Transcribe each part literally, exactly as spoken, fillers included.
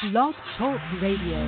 Blog Talk Radio.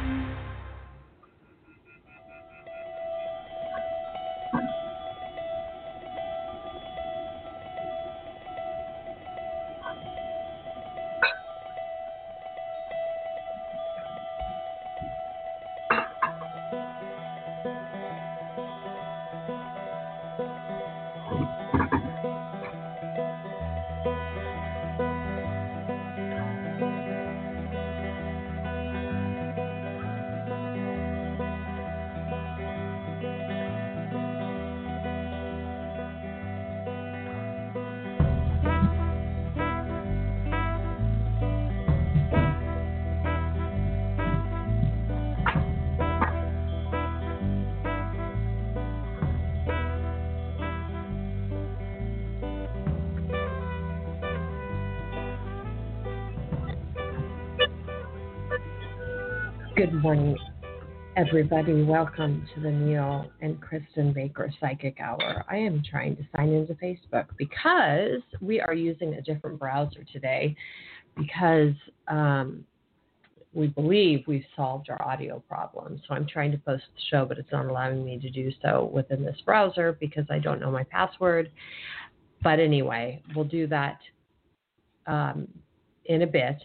Good morning, everybody. Welcome to the Neil and Kristen Baker Psychic Hour. I am trying to sign into Facebook because we are using a different browser today because um, we believe we've solved our audio problem. So I'm trying to post the show, but it's not allowing me to do so within this browser because I don't know my password. But anyway, we'll do that um, in a bit.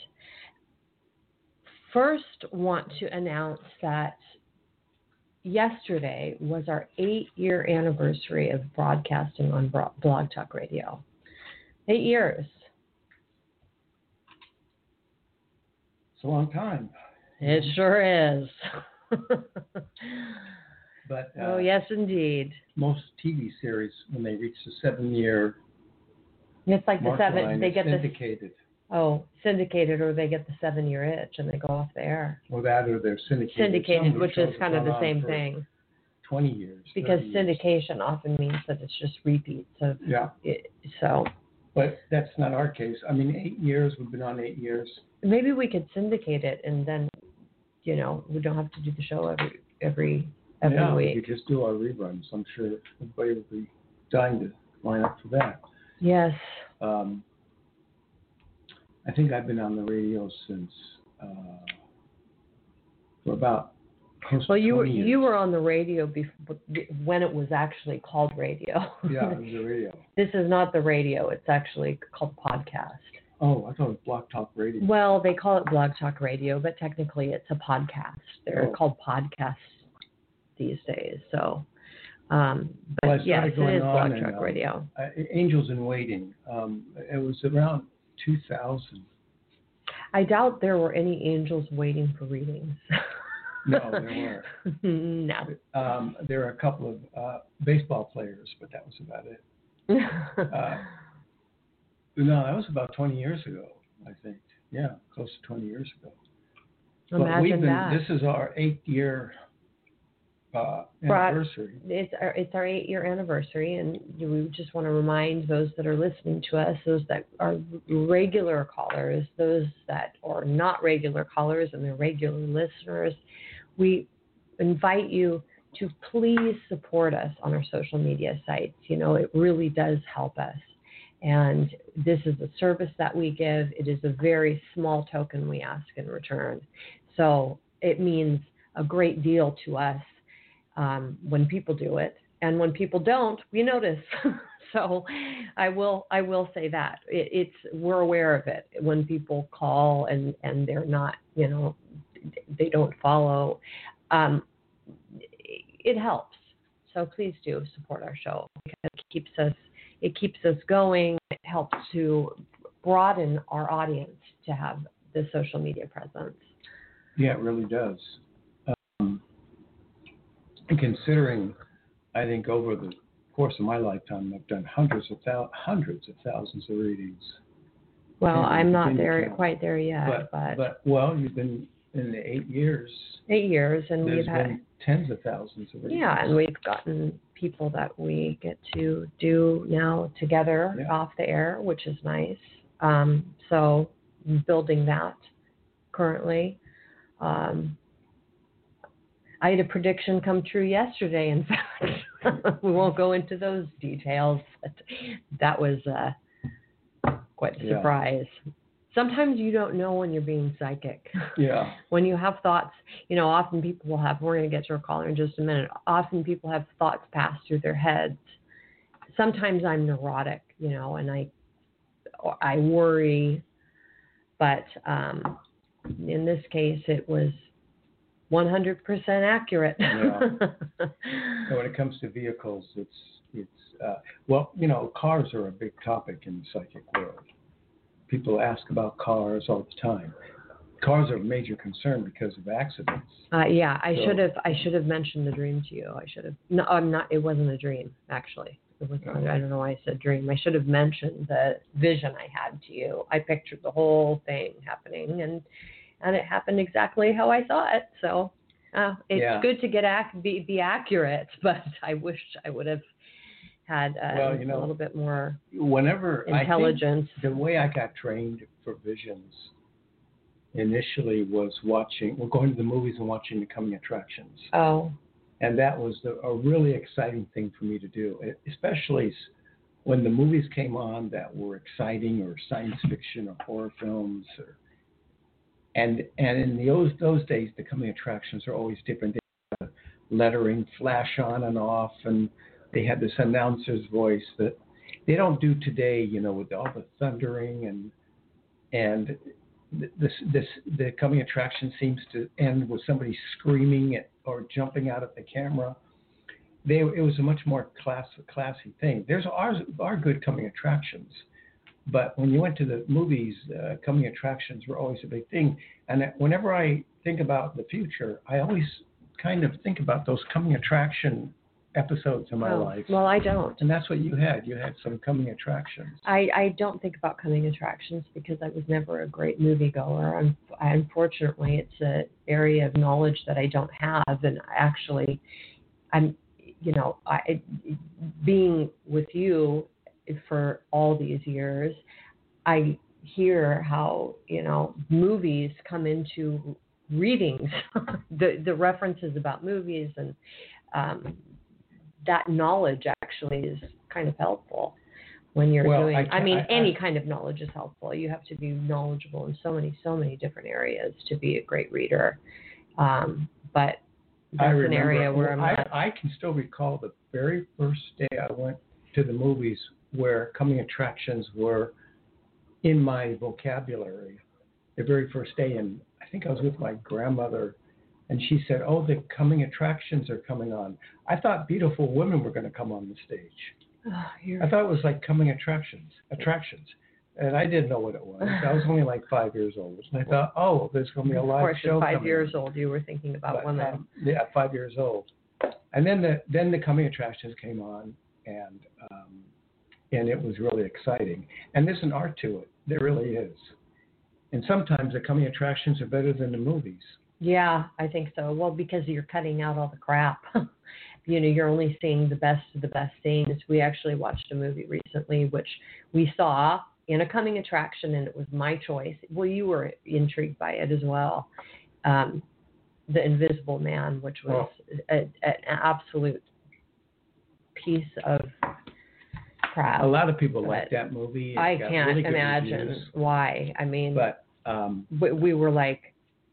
First, want to announce that yesterday was our eight-year anniversary of broadcasting on Blog Talk Radio. Eight years. It's a long time. It sure is. But uh, oh, yes, indeed. Most T V series, when they reach the seven-year it's like mark the seven. line, they it's get syndicated. The, oh, syndicated, or they get the seven-year itch and they go off the air. Or that, or they're syndicated. Syndicated, Some which is kind of the same for thing. Twenty years. Because years. syndication often means that it's just repeats of yeah. It, so. But that's not our case. I mean, eight years. We've been on eight years. Maybe we could syndicate it, and then, you know, we don't have to do the show every every every yeah, week. Yeah, we could just do our reruns. I'm sure everybody would be dying to line up for that. Yes. Um, I think I've been on the radio since uh, for about close well, to you were years. you were on the radio before, when it was actually called radio. Yeah, it was the radio. This is not the radio; it's actually called podcast. Oh, I thought it was Blog Talk Radio. Well, they call it Blog Talk Radio, but technically it's a podcast. They're oh. called podcasts these days. So, um, but well, yes, it is Blog and, Talk uh, Radio. Uh, Angels in Waiting. Um, it was around two thousand. I doubt there were any angels waiting for readings. No, there weren't. No. Um, there are a couple of uh, baseball players, but that was about it. uh, no, that was about twenty years ago, I think. Yeah, close to twenty years ago. Imagine but we've been, that. This is our eight-year uh, anniversary. It's our, it's our eight-year anniversary, and we just want to remind those that are listening to us, those that are regular callers, those that are not regular callers and they're regular listeners, we invite you to please support us on our social media sites. You know, it really does help us. And this is a service that we give. It is a very small token we ask in return. So it means a great deal to us um, when people do it. And when people don't, we notice. So I will I will say that. It, it's we're aware of it when people call and, and they're not, you know, they don't follow. Um, it helps. So please do support our show because it keeps us It keeps us going. It helps to broaden our audience to have the social media presence. Yeah, it really does. Um, and considering, I think over the course of my lifetime, I've done hundreds of thou- hundreds of thousands of readings. Well, and I'm not there count. quite there yet, but, but, but well, you've been in the eight years. Eight years, and There's we've had been tens of thousands of readings. Yeah, and we've gotten people that we get to do now together yeah. off the air, which is nice. Um, so building that currently. Um, I had a prediction come true yesterday, in fact. We won't go into those details, but that was uh, quite a yeah. surprise. sometimes you don't know when you're being psychic. Yeah. When you have thoughts, you know, often people will have, we're going to get to a caller in just a minute. Often people have thoughts pass through their heads. Sometimes I'm neurotic, you know, and I, I worry, but um, in this case, it was one hundred percent accurate. Yeah. And when it comes to vehicles, it's, it's uh, well, you know, cars are a big topic in the psychic world. People ask about cars all the time. Cars are a major concern because of accidents. Uh, yeah, I So- should have. I should have mentioned the dream to you. I should have. No, I'm not. It wasn't a dream, actually. It was. Oh. I don't know why I said dream. I should have mentioned the vision I had to you. I pictured the whole thing happening, and and it happened exactly how I saw it. So uh, it's Yeah. good to get ac- be be accurate, but I wish I would have had uh, Well, you know, a little bit more Whenever intelligence. I think the way I got trained for visions initially was watching, well, going to the movies and watching the coming attractions. Oh, And that was the, a really exciting thing for me to do, especially s- when the movies came on that were exciting or science fiction or horror films. Or, and and in those those days, the coming attractions are always different. They had the lettering flash on and off, and they had this announcer's voice that they don't do today, you know, with all the thundering and and this this the coming attraction seems to end with somebody screaming at, or jumping out at the camera. They it was a much more class classy thing. There's ours are good coming attractions, but when you went to the movies, uh, coming attractions were always a big thing. And whenever I think about the future, I always kind of think about those coming attraction episodes in my oh. life. Well, I don't. And that's what you had. You had some coming attractions. I, I don't think about coming attractions because I was never a great moviegoer. I'm, I, unfortunately, it's an area of knowledge that I don't have. And actually, I'm, you know, I, being with you for all these years, I hear how, you know, movies come into readings, the, the references about movies and um, that knowledge actually is kind of helpful when you're Well, doing, I I, can't- mean, I- any I- kind of knowledge is helpful. You have to be knowledgeable in so many, so many different areas to be a great reader. Um, but I that's an remember, area where I'm I, not. I can still recall the very first day I went to the movies where coming attractions were in my vocabulary. The very first day, and I think I was with my grandmother, and she said, "Oh, the coming attractions are coming on." I thought Beautiful Women were going to come on the stage. Oh, you're, I thought it was like coming attractions, attractions, and I didn't know what it was. I was only like five years old, and I thought, "Oh, there's going to be a of live course, show." at five coming years on. old, you were thinking about But, women. um, yeah, five years old, and then the then the coming attractions came on, and um, and it was really exciting. And there's an art to it. There really is. And sometimes the coming attractions are better than the movies. Yeah, I think so. Well, because you're cutting out all the crap. You know, you're only seeing the best of the best scenes. We actually watched a movie recently, which we saw in a coming attraction, and it was my choice. Well, you were intrigued by it as well. Um, The Invisible Man, which was a, a, an absolute piece of crap. A lot of people But like that movie. It I got can't really good imagine reviews, why. I mean, but um, we, we were like,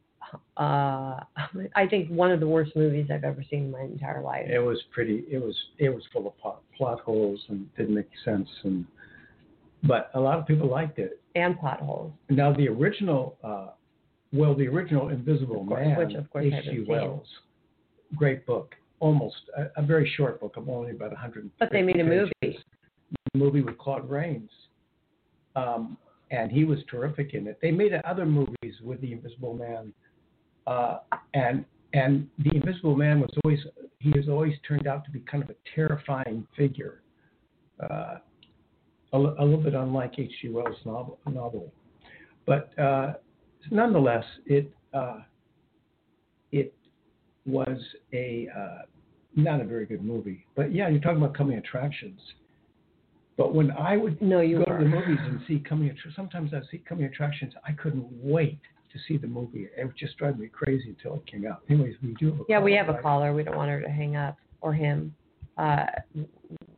uh, I think one of the worst movies I've ever seen in my entire life. it was pretty. It was it was full of plot, plot holes and didn't make sense. And but a lot of people liked it. And plot holes. Now the original, uh, well, the original Invisible Of course, Man, which of course I H haven't G. seen. Wells, great book. Almost a, a very short book of only about one hundred. But they made a movie. A movie with Claude Rains, um, and he was terrific in it. They made other movies with the Invisible Man, uh, and and the Invisible Man was always he has always turned out to be kind of a terrifying figure, uh, a, a little bit unlike H G. Wells' novel, novel. But uh, nonetheless, it uh, it was a uh, not a very good movie. But yeah, you're talking about coming attractions. But when I would No, you go were. to the movies and see coming attractions, sometimes I'd see coming attractions, I couldn't wait to see the movie. It would just drive me crazy until it came out. Anyways, we do have a Yeah, caller, we have a right? caller. We don't want her to hang up, or him. Uh,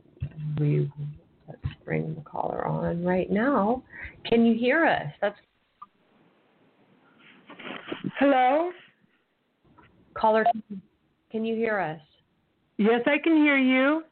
we let's bring the caller on right now. Can you hear us? That's Hello? Caller, can you hear us? Yes, I can hear you.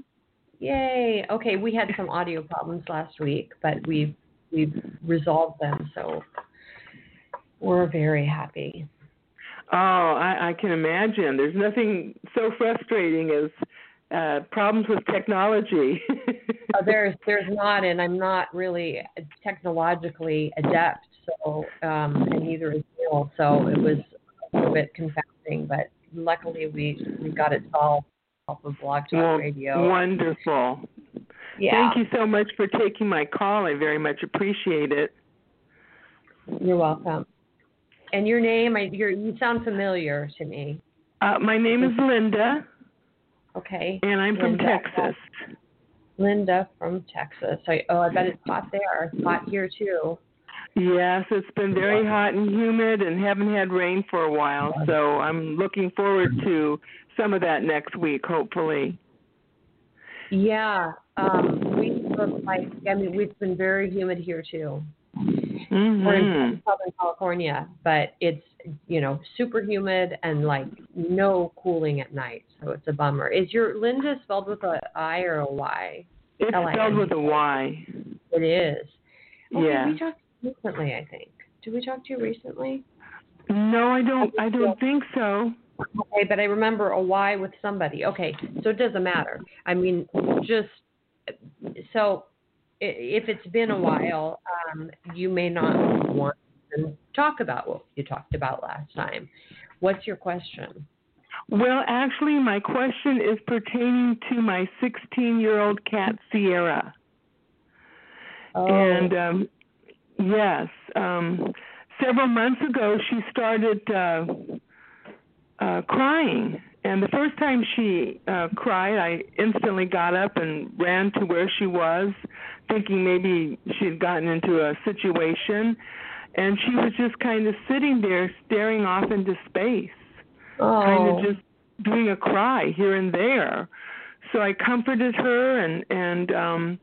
Yay. Okay, we had some audio problems last week, but we've we've resolved them, so we're very happy. Oh, I, I can imagine. There's nothing so frustrating as uh, problems with technology. uh, there's there's not, and I'm not really technologically adept, so um, and neither is Neil, so it was a little bit confounding, but luckily we we got it solved off of Blog Talk well, Radio. Wonderful. Yeah. Thank you so much for taking my call. I very much appreciate it. You're welcome. And your name, I, you're, you sound familiar to me. Uh, my name is Linda. Okay. And I'm from Linda, Texas. Linda from Texas. I, oh, I bet it's hot there. It's hot here too. Yes, it's been very hot and humid and haven't had rain for a while, so I'm looking forward to some of that next week, hopefully. Yeah, um, we look like, I mean, we've been very humid here too. Mm-hmm. We're in Southern California, but it's, you know, super humid and like no cooling at night, so it's a bummer. Is your Linda spelled with an I or a Y? It's L I N D. spelled with a Y. It is. Okay, yeah. we talked recently, I think. Did we talk to you recently? No, I don't. I don't think so. Okay, but I remember a Y with somebody. Okay, so it doesn't matter. I mean, just so if it's been a while, um, you may not want to talk about what you talked about last time. What's your question? Well, actually, my question is pertaining to my sixteen-year-old cat, Sierra. Oh. And, um, yes, um, several months ago, she started uh, uh, crying. And the first time she uh, cried, I instantly got up and ran to where she was, thinking maybe she had gotten into a situation. And she was just kind of sitting there staring off into space, oh. kind of just doing a cry here and there. So I comforted her, and, and um,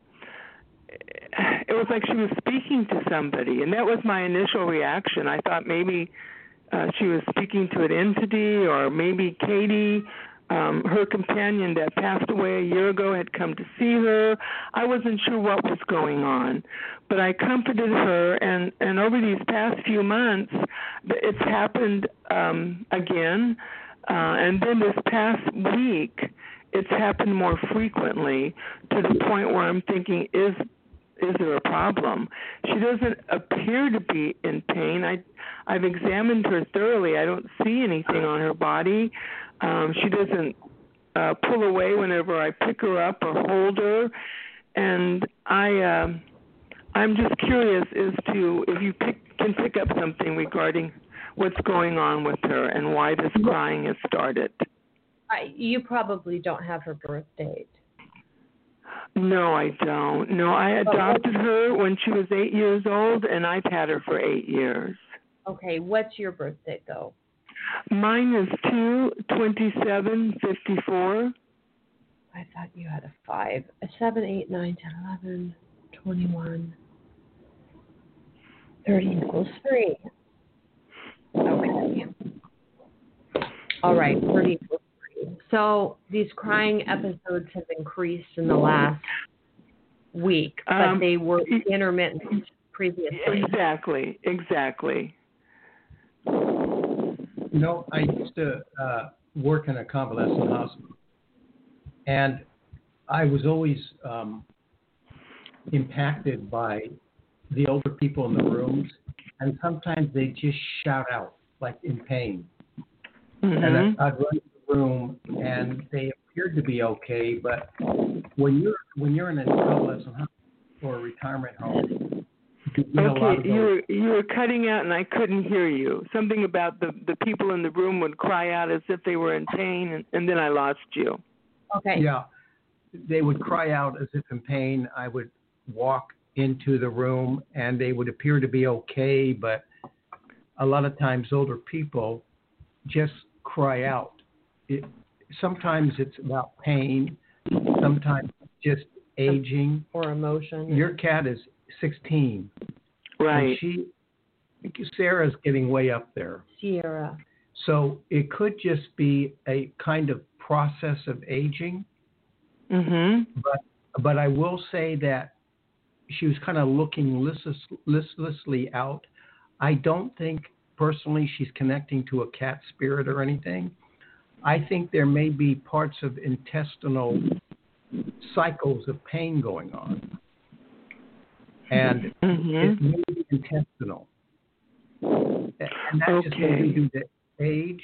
it was like she was speaking to somebody. And that was my initial reaction. I thought maybe uh, she was speaking to an entity, or maybe Katie, um, her companion that passed away a year ago, had come to see her. I wasn't sure what was going on, but I comforted her, and, and over these past few months, it's happened um, again, uh, and then this past week, it's happened more frequently, to the point where I'm thinking, is is there a problem? She doesn't appear to be in pain. I, I've examined her thoroughly. I don't see anything on her body. Um, she doesn't uh, pull away whenever I pick her up or hold her. And I, um, I'm just curious as to if you pick, can pick up something regarding what's going on with her and why this crying has started. I, you probably don't have her birth date. No, I don't. No, I adopted her when she was eight years old, and I've had her for eight years. Okay, what's your birth date, though? Mine is two twenty-seven fifty-four. I thought you had a five. A seven, eight, nine, ten, eleven, twenty-one, thirty equals three. Okay. All right, thirty equals three. So these crying episodes have increased in the last week, but um, they were intermittent previously. Exactly, exactly. You know, I used to uh, work in a convalescent hospital, and I was always um, impacted by the older people in the rooms, and sometimes they just shout out, like in pain. Mm-hmm. And I'd, I'd run to the room, and they appeared to be okay, but when you're when you're in a convalescent hospital or a retirement home, you get a lot of Okay, you were you were cutting out, and I couldn't hear you. Something about the the people in the room would cry out as if they were in pain, and, and then I lost you. Okay. Yeah, they would cry out as if in pain. I would walk into the room, and they would appear to be okay, but a lot of times older people just cry out. It, sometimes it's about pain, sometimes just aging or emotion. Your cat is sixteen. Right. And she Sarah's getting way up there. Sierra. So it could just be a kind of process of aging. Mm-hmm. But but I will say that she was kind of looking listless, listlessly out. I don't think personally she's connecting to a cat spirit or anything. I think there may be parts of intestinal cycles of pain going on. And Mm-hmm. it may be intestinal. And that Okay. just may be due to age.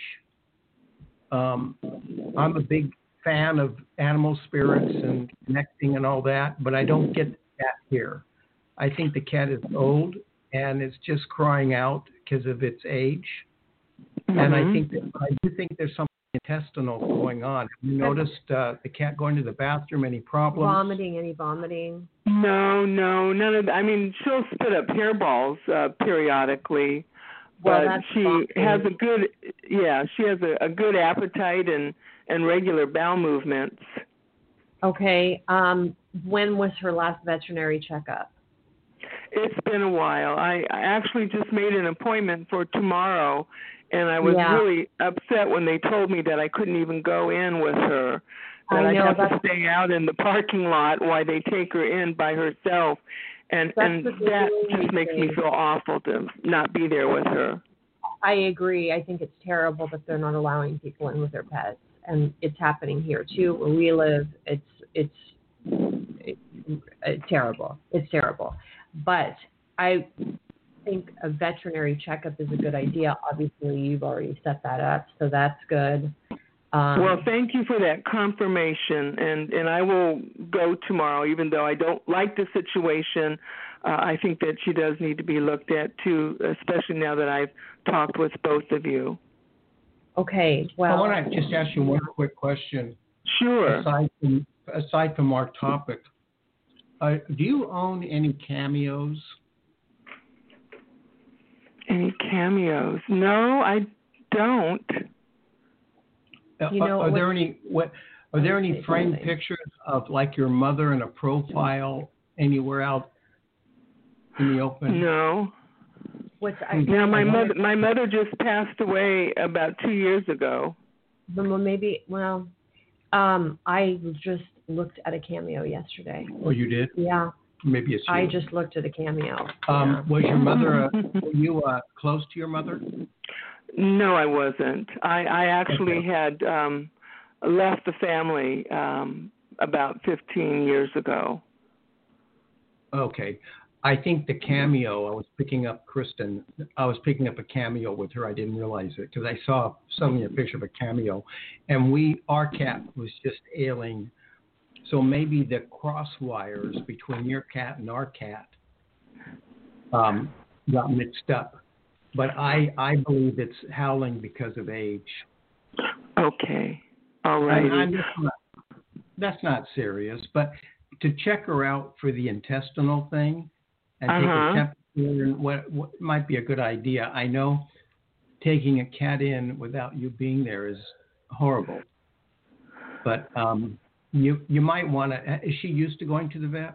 Um, I'm a big fan of animal spirits and connecting and all that, but I don't get that here. I think the cat is old and it's just crying out because of its age. Mm-hmm. And I think that, I do think there's something intestinal going on. Have you noticed uh, the cat going to the bathroom? Any problems? Vomiting, any vomiting? No, no, none of that. I mean, she'll spit up hairballs uh, periodically, Well, but that's she vomiting. has a good, yeah, she has a, a good appetite and, and regular bowel movements. Okay. Um, when was her last veterinary checkup? It's been a while. I, I actually just made an appointment for tomorrow, and I was Yeah. really upset when they told me that I couldn't even go in with her. That I know, I'd have that's- to stay out in the parking lot while they take her in by herself. And That's and what they're that doing just these makes me days. feel awful to not be there with her. I agree. I think it's terrible that they're not allowing people in with their pets, and it's happening here too, where we live. It's it's, it's, it's terrible. It's terrible. But I think a veterinary checkup is a good idea. Obviously, you've already set that up, so that's good. Um, Well, thank you for that confirmation, and, and I will go tomorrow, even though I don't like the situation. Uh, I think that she does need to be looked at, too, especially now that I've talked with both of you. okay. Well, I want to just ask you one quick question. Sure. Aside from, aside from our topic, uh, do you own any cameos? Any cameos? No, I don't. You know, are, are there what- any what are there any say framed something. pictures of like your mother in a profile anywhere out in the open? No. what's I, Now, my I wanna- mother, my mother just passed away about two years ago. well, maybe. Well, um, I just looked at a cameo yesterday. Oh, you did? Yeah, Maybe it's you. I just looked at a cameo. Um, was your mother? Uh, were you uh, close to your mother? No, I wasn't. I, I actually Okay. had um, left the family um, about fifteen years ago. Okay. I think the cameo, I was picking up Kristen, I was picking up a cameo with her. I didn't realize it because I saw suddenly a picture of a cameo. And we, our cat was just ailing. So maybe the cross wires between your cat and our cat um, got mixed up. But I, I believe it's howling because of age. Okay. All right. And I'm just not, that's not serious, but to check her out for the intestinal thing and take Uh-huh. a temperature and what, what might be a good idea. I know taking a cat in without you being there is horrible, but um, you you might want to. Is she used to going to the vet?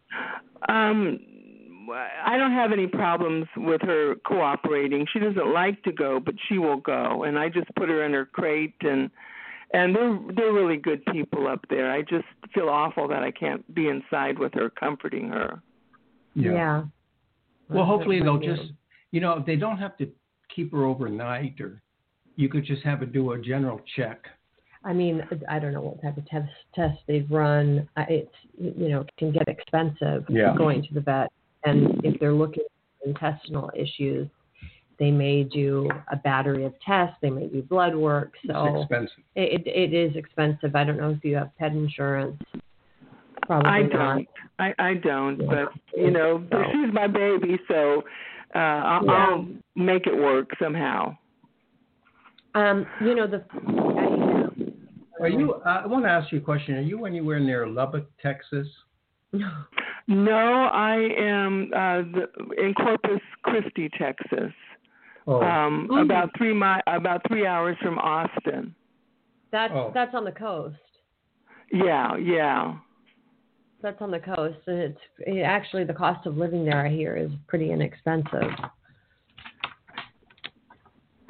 Um, I don't have any problems with her cooperating. She doesn't like to go, but she will go. And I just put her in her crate, and and they're they're really good people up there. I just feel awful that I can't be inside with her, comforting her. Yeah. Well, hopefully they'll Yeah. just, you know, they don't have to keep her overnight, or you could just have her do a general check. I mean, I don't know what type of test test they've run. Uh, It's you know can get expensive Yeah. going to the vet, and if they're looking at intestinal issues, they may do a battery of tests. They may do blood work. So It's expensive. it, it it is expensive. I don't know if you have pet insurance. Probably I not. don't. I, I don't. Yeah. But you know, No. she's my baby, so uh, I'll, Yeah. I'll make it work somehow. Um, you know the. Are you? Uh, I want to ask you a question. Are you anywhere near Lubbock, Texas? No, I am uh, the, in Corpus Christi, Texas. Oh, Um, Mm. about three mi- about three hours from Austin. That's Oh. that's on the coast. Yeah, yeah. That's on the coast, and it's it, actually the cost of living there, I hear, is pretty inexpensive.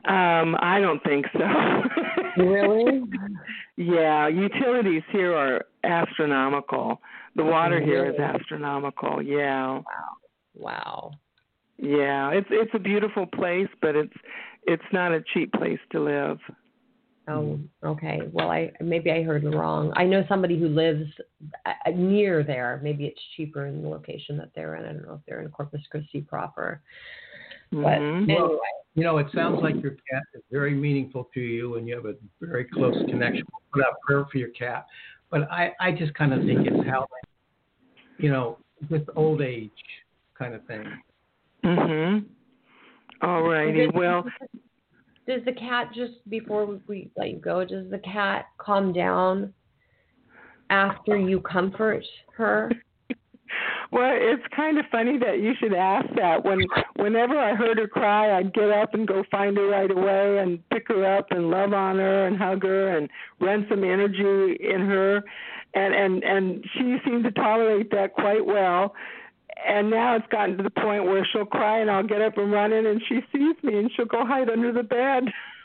Um, I don't think so. Really? Yeah, utilities here are astronomical. The water here is Really? astronomical. Yeah. Wow. Wow. Yeah, it's it's a beautiful place, but it's it's not a cheap place to live. Oh, okay. Well, I maybe I heard wrong. I know somebody who lives uh, near there. Maybe it's cheaper in the location that they're in. I don't know if they're in Corpus Christi proper. But Mm-hmm. anyway. Well, you know, it sounds like your cat is very meaningful to you, and you have a very close connection. We'll put out prayer for your cat, but I, I just kind of think it's how, you know, with old age kind of thing. Mhm. All righty. Well, does the cat, just before we let you go, does the cat calm down after you comfort her? Well, it's kind of funny that you should ask that. When whenever I heard her cry, I'd get up and go find her right away and pick her up and love on her and hug her and run some energy in her, and and and she seemed to tolerate that quite well. And now it's gotten to the point where she'll cry and I'll get up and run in and she sees me and she'll go hide under the bed.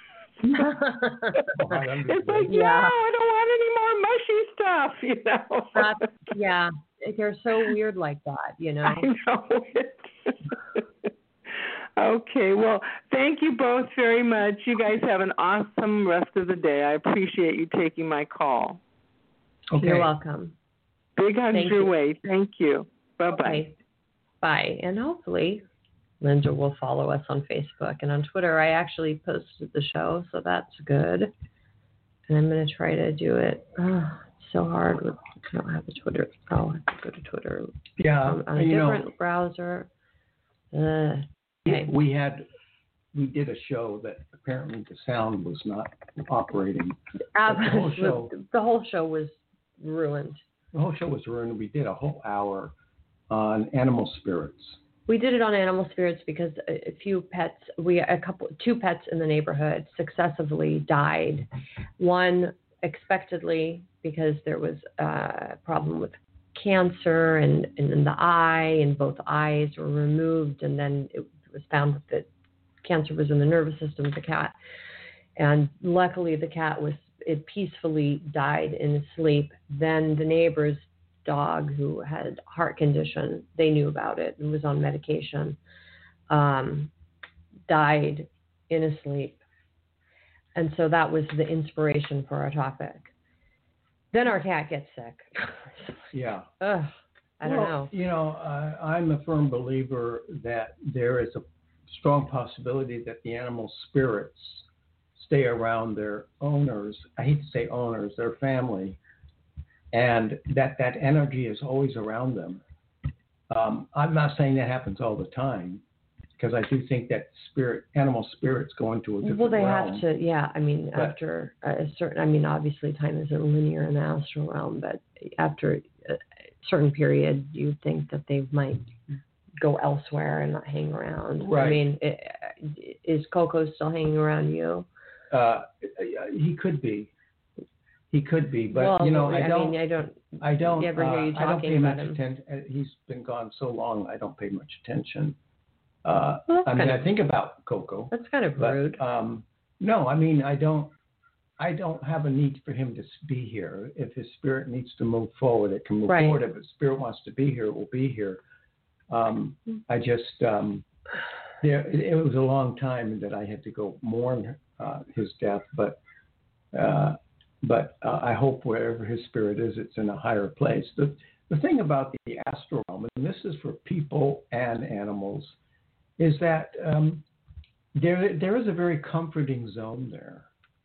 It's like, yeah. no, I don't want any more mushy stuff, you know. That's, yeah, they're so weird like that, you know. I know it. Okay, well, thank you both very much. You guys have an awesome rest of the day. I appreciate you taking my call. Okay. You're welcome. Big hugs Thank your you. way. Thank you. Bye-bye. Okay. Bye. And hopefully Linda will follow us on Facebook and on Twitter. I actually posted the show, so that's good. And I'm going to try to do it. Oh, it's so hard. With, I don't have a Twitter. Oh, I have to go to Twitter. Yeah. On, on a you different know, browser. Uh, okay. We had, we did a show that apparently the sound was not operating. Uh, the whole show, the whole show was ruined. The whole show was ruined. We did a whole hour on animal spirits. We did it on animal spirits because a, a few pets, we a couple, two pets in the neighborhood successively died. One expectedly because there was a problem with cancer and, and in the eye, and both eyes were removed, and then it was found that cancer was in the nervous system of the cat. And luckily, the cat was it peacefully died in his sleep. Then the neighbor's dog, who had heart condition, they knew about it and was on medication, um, died in his sleep. And so that was the inspiration for our topic. Then our cat gets sick. Yeah. Ugh, I don't well, know. You know, uh, I'm a firm believer that there is a strong possibility that the animal spirits stay around their owners. I hate to say owners, their family, and that that energy is always around them. Um, I'm not saying that happens all the time, because I do think that spirit, animal spirits go into a different Well, they realm. have to, yeah. I mean, But, after a certain, I mean, obviously time isn't linear in the astral realm, but after a certain period, you'd think that they might go elsewhere and not hang around. Right. I mean, it, is Coco still hanging around you? Uh, he could be. He could be, but well, you know, I, I don't. mean, I don't. I don't. You ever hear you uh, I don't talking pay about much him? attention. He's been gone so long. I don't pay much attention. Uh, Well, that's I mean, kind of- I think about Coco. That's kind of but, rude. Um, no, I mean, I don't. I don't have a need for him to be here. If his spirit needs to move forward, it can move Right. forward. If his spirit wants to be here, it will be here. Um, I just um, there. It, it was a long time that I had to go mourn uh, his death, but. Uh, But uh, I hope wherever his spirit is, it's in a higher place. The, the thing about the astral realm, and this is for people and animals, is that um, there there is a very comforting zone there.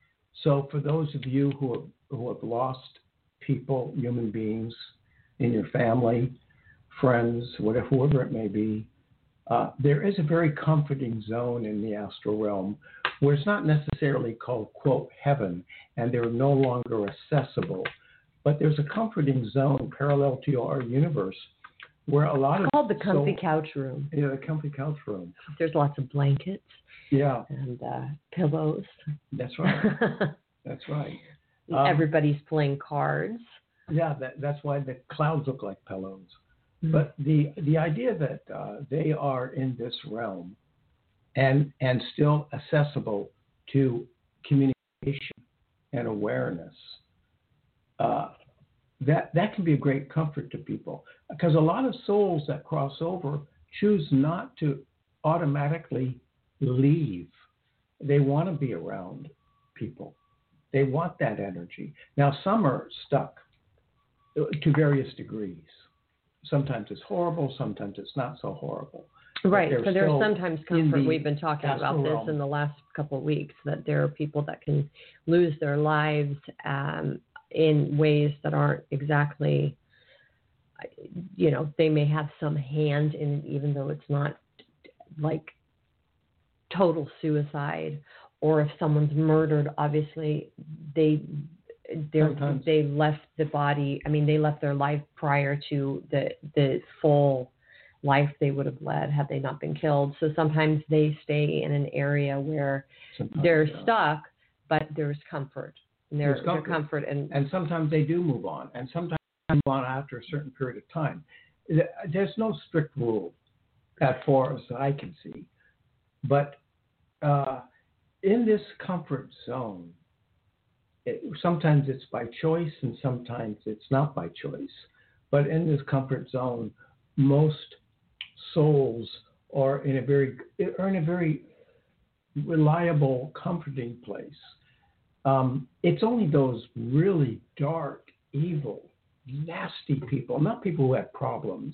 So for those of you who have, who have lost people, human beings in your family, friends, whatever, whoever it may be, uh, there is a very comforting zone in the astral realm where it's not necessarily called, quote, heaven, and they're no longer accessible. But there's a comforting zone parallel to our universe where a lot It's of... called the comfy so, couch room. Yeah, the comfy couch room. There's lots of blankets. Yeah. And uh, pillows. That's right. That's right. Um, Everybody's playing cards. Yeah, that, that's why the clouds look like pillows. Mm-hmm. But the the idea that uh, they are in this realm and and still accessible to communication and awareness, uh, that, that can be a great comfort to people. Because a lot of souls that cross over choose not to automatically leave. They want to be around people. They want that energy. Now, some are stuck to various degrees. Sometimes it's horrible, sometimes it's not so horrible. Right. So there's still sometimes in comfort. the We've been talking about astral this realm. in the last couple of weeks, that there are people that can lose their lives um, in ways that aren't exactly, you know, they may have some hand in it, even though it's not like total suicide. Or if someone's murdered, obviously they they they left the body. I mean, they left their life prior to the the full life they would have led had they not been killed. So sometimes they stay in an area where sometimes, they're yeah. stuck, but there's comfort. And there's comfort. There's comfort and, and sometimes they do move on, and sometimes they move on after a certain period of time. There's no strict rule, as far as I can see. But uh, in this comfort zone, it, sometimes it's by choice and sometimes it's not by choice. But in this comfort zone, most souls are in a very are in a very reliable, comforting place. Um, it's only those really dark, evil, nasty people, not people who had problems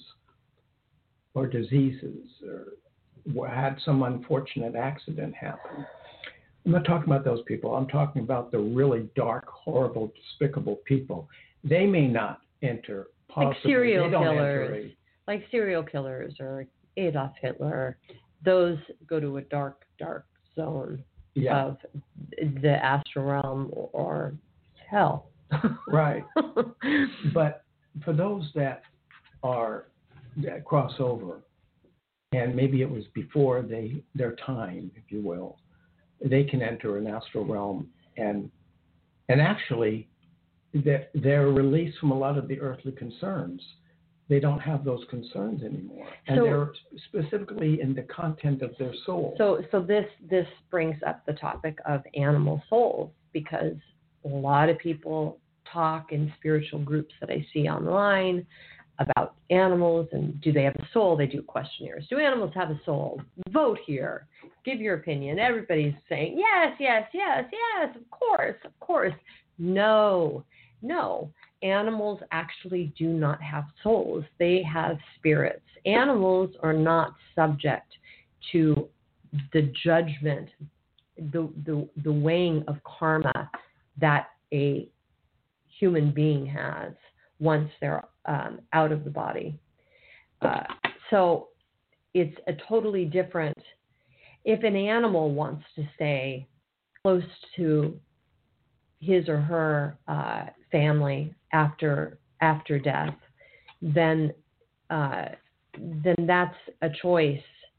or diseases or had some unfortunate accident happen. I'm not talking about those people. I'm talking about the really dark, horrible, despicable people. They may not enter. Possibly. Like serial they don't killers. Enter a, like serial killers or Adolf Hitler, those go to a dark, dark zone yeah. of the astral realm or hell. Right. But for those that are that cross over, and maybe it was before they their time, if you will, they can enter an astral realm and and actually they're, they're released from a lot of the earthly concerns. They don't have those concerns anymore, and so, they're specifically in the content of their soul. So, so this this brings up the topic of animal souls, because a lot of people talk in spiritual groups that I see online about animals and do they have a soul? They do questionnaires. Do animals have a soul? Vote here. Give your opinion. Everybody's saying yes, yes, yes, yes. Of course, of course. No, no. Animals actually do not have souls. They have spirits. Animals are not subject to the judgment, the, the, the weighing of karma that a human being has once they're um, out of the body. Uh, so it's a totally different, if an animal wants to stay close to his or her uh, family after after death, then uh, then that's a choice.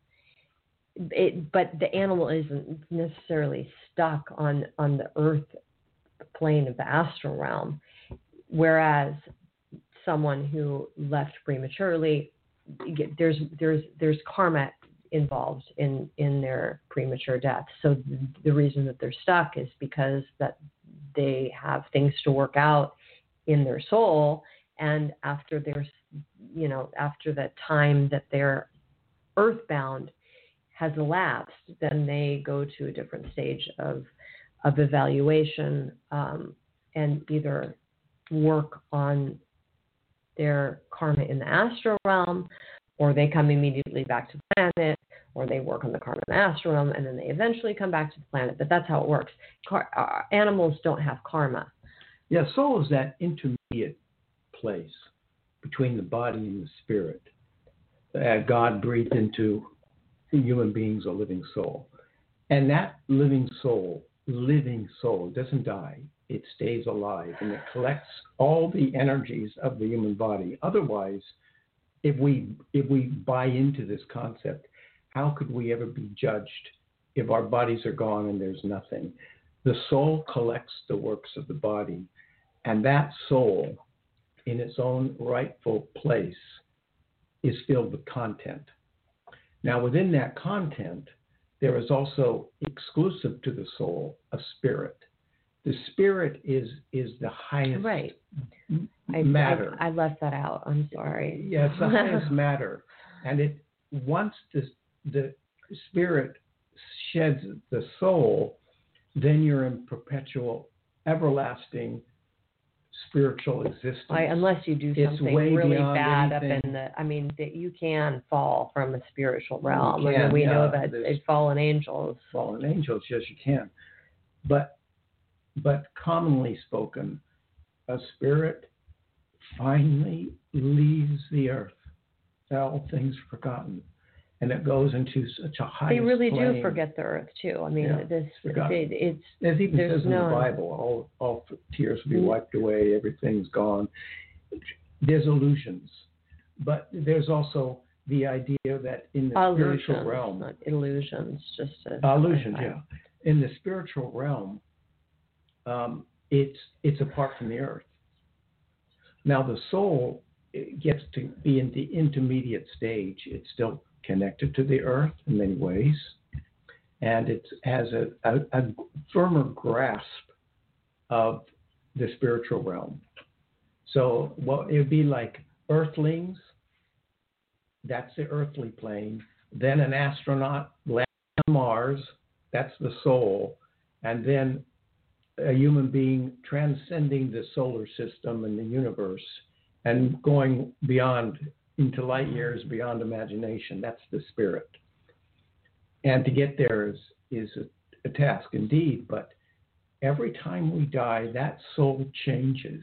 It, but the animal isn't necessarily stuck on, on the earth plane of the astral realm, whereas someone who left prematurely, there's there's there's karma involved in, in their premature death. So the reason that they're stuck is because that they have things to work out in their soul, and after their, you know, after that time that they're earthbound has elapsed, then they go to a different stage of of evaluation um, and either work on their karma in the astral realm, or they come immediately back to the planet, or they work on the karma in the astral realm, and then they eventually come back to the planet. But that's how it works. Car- uh, animals don't have karma. Yeah, soul is that intermediate place between the body and the spirit. Uh, God breathed into human beings a living soul. And that living soul, living soul, doesn't die. It stays alive, and it collects all the energies of the human body. Otherwise, if we if we buy into this concept, how could we ever be judged if our bodies are gone and there's nothing? The soul collects the works of the body, and that soul, in its own rightful place, is filled with content. Now, within that content, there is also exclusive to the soul a spirit. The spirit is is the highest right. m- I, matter. I, I left that out. I'm sorry. Yeah, it's the highest matter, and it once the the spirit sheds the soul, then you're in perpetual, everlasting spiritual existence. Like, unless you do It's something way really beyond bad up anything. in the, I mean, that you can fall from the spiritual realm. You I mean, can, we yeah, know that there's- they fallen angels. Fallen angels, yes, you can, but but commonly spoken, a spirit finally leaves the earth, all things forgotten, and it goes into such a high. They really do plane. forget the earth too. I mean, Yeah, this forgotten. it, it's It even there's says in no- the Bible, all all tears will be Mm. wiped away, everything's gone. There's illusions, but there's also the idea that in the illusions, spiritual realm, not illusions, just to illusions, clarify. yeah, in the spiritual realm, um, it's it's apart from the earth. Now the soul it gets to be in the intermediate stage. It's still connected to the earth in many ways, and it has a, a, a firmer grasp of the spiritual realm. So what it would be like earthlings, that's the earthly plane. Then an astronaut lands on Mars, that's the soul. And then a human being transcending the solar system and the universe and going beyond into light years beyond imagination, that's the spirit. And to get there is, is a, a task indeed, but every time we die, that soul changes.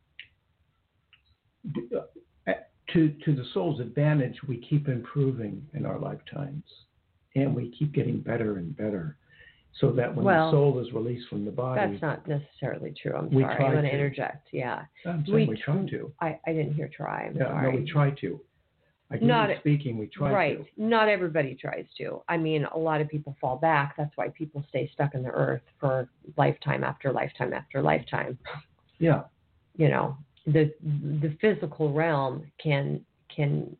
To, to the soul's advantage, we keep improving in our lifetimes, and we keep getting better and better, so that when Well, the soul is released from the body, That's not necessarily true. I'm We sorry. try I'm going to to. interject. Yeah. I'm saying we, try to. I, I didn't hear try. I'm Yeah, sorry. no, we try to. Like Not- speaking, we try right. to. Not everybody tries to. I mean, a lot of people fall back. That's why people stay stuck in the earth for lifetime after lifetime after lifetime. Yeah, You know, the the physical realm can can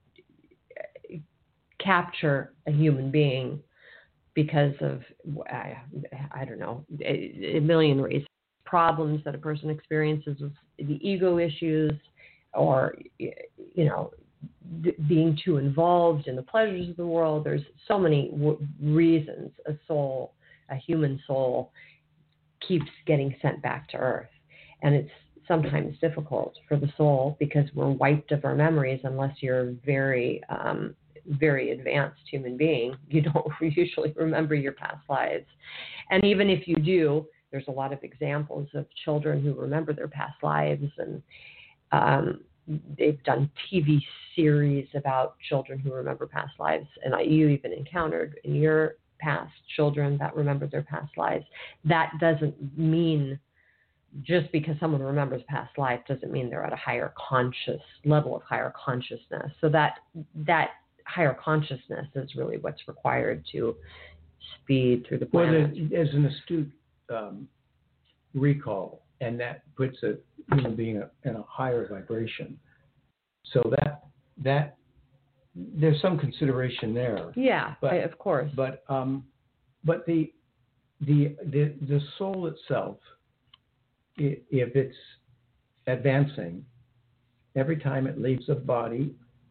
capture a human being because of I, I don't know a, a million reasons, problems that a person experiences with the ego issues, or you know, d- being too involved in the pleasures of the world. There's so many w- reasons a soul, a human soul, keeps getting sent back to earth, and it's sometimes difficult for the soul because we're wiped of our memories unless you're very um, very advanced human being. You don't usually remember your past lives. And even if you do, there's a lot of examples of children who remember their past lives, and um, they've done T V series about children who remember past lives. And I, you even encountered in your past children that remember their past lives. That doesn't mean, just because someone remembers past life doesn't mean they're at a higher conscious level of higher consciousness. So that that higher consciousness is really what's required to speed through the well, planet. there- there's an astute um, recall, and that puts a human being in a higher vibration. So that that there's some consideration there. yeah, but- I- of course. But um, but the the the the soul itself, i- if it's advancing, every time it leaves the body,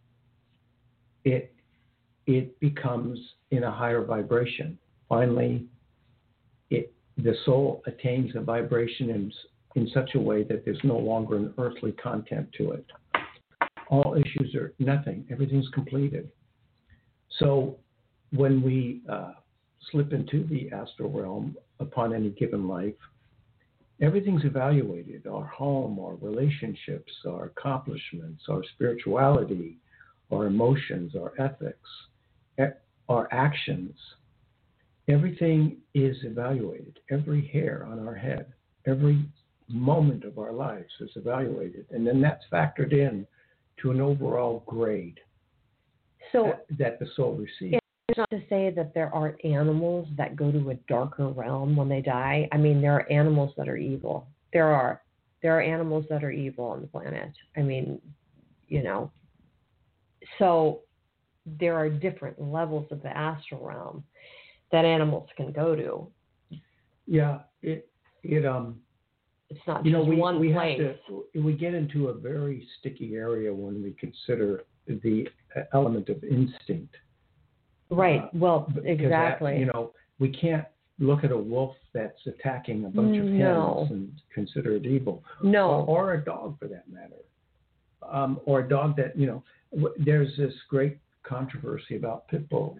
it it becomes in a higher vibration. Finally, it the soul attains a vibration in in such a way that there's no longer an earthly content to it. All issues are nothing. Everything's completed. So when we uh, slip into the astral realm upon any given life, everything's evaluated: our home, our relationships, our accomplishments, our spirituality, our emotions, our ethics, e- our actions. Everything is evaluated. Every hair on our head, every moment of our lives is evaluated. And then that's factored in to an overall grade So that, that the soul receives. it's not to say that there aren't animals that go to a darker realm when they die. I mean, there are animals that are evil. There are. There are animals that are evil on the planet. I mean, you know. So there are different levels of the astral realm. that animals can go to. Yeah, it it um. It's not You just know, we one we place. have to we get into a very sticky area when we consider the element of instinct. Right. Uh, well, because exactly. That, you know, we can't look at a wolf that's attacking a bunch of No. hens and consider it evil. No. Or, or a dog, for that matter. Um, or a dog that, you know, w- there's this great controversy about pit bulls,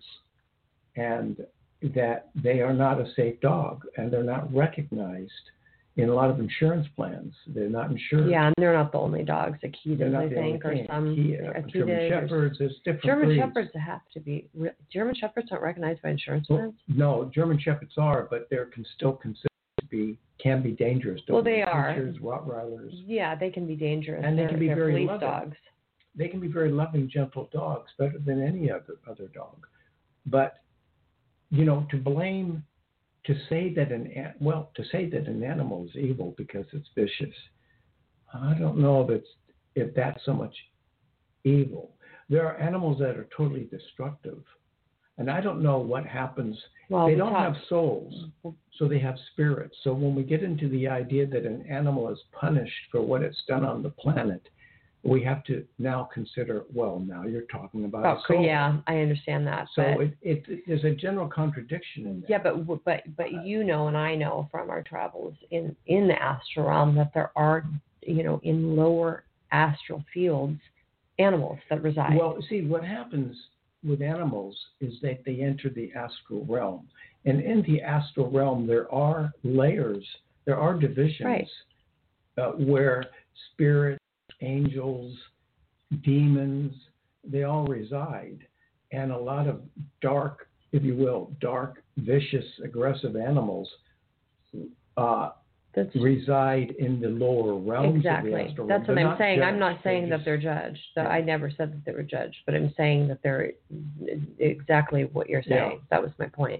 and that they are not a safe dog, and they're not recognized in a lot of insurance plans. They're not insured. Yeah, and they're not the only dogs. Akitas, not I the think, or only thing. some Akita, Akitas, German or- Shepherds. There's different German breeds. Shepherds have to be. German Shepherds aren't recognized by insurance Well, plans. no, German Shepherds are, but they're can still considered to be can be dangerous. Well, they are. Pinschers, Rottweilers. Yeah, they can be dangerous. And they they're, can be they're very police loving. dogs. They can be very loving, gentle dogs, better than any other other dog. But you know, to blame, to say that an well, to say that an animal is evil because it's vicious, I don't know if it's if that's so much evil. There are animals that are totally destructive, and I don't know what happens. Well, they we don't talk- have souls, so they have spirits. So when we get into the idea that an animal is punished for what it's done on the planet, we have to now consider, well, now you're talking about Oh, a soul. yeah, I understand that. So but, it, it, it, there's a general contradiction in that. yeah, but but but you know, and I know from our travels in in the astral realm that there are, you know, in lower astral fields, animals that reside. Well, see, what happens with animals is that they enter the astral realm, and in the astral realm there are layers, there are divisions, Right. uh, where spirits, angels, demons, they all reside. And a lot of dark, if you will, dark, vicious, aggressive animals uh, That's reside in the lower realms exactly. of the astral That's realm. what They're I'm not saying. I'm judged. not saying They're that they're judged. That Yeah. I never said that they were judged, but I'm saying that they're exactly what you're saying. Yeah. That was my point.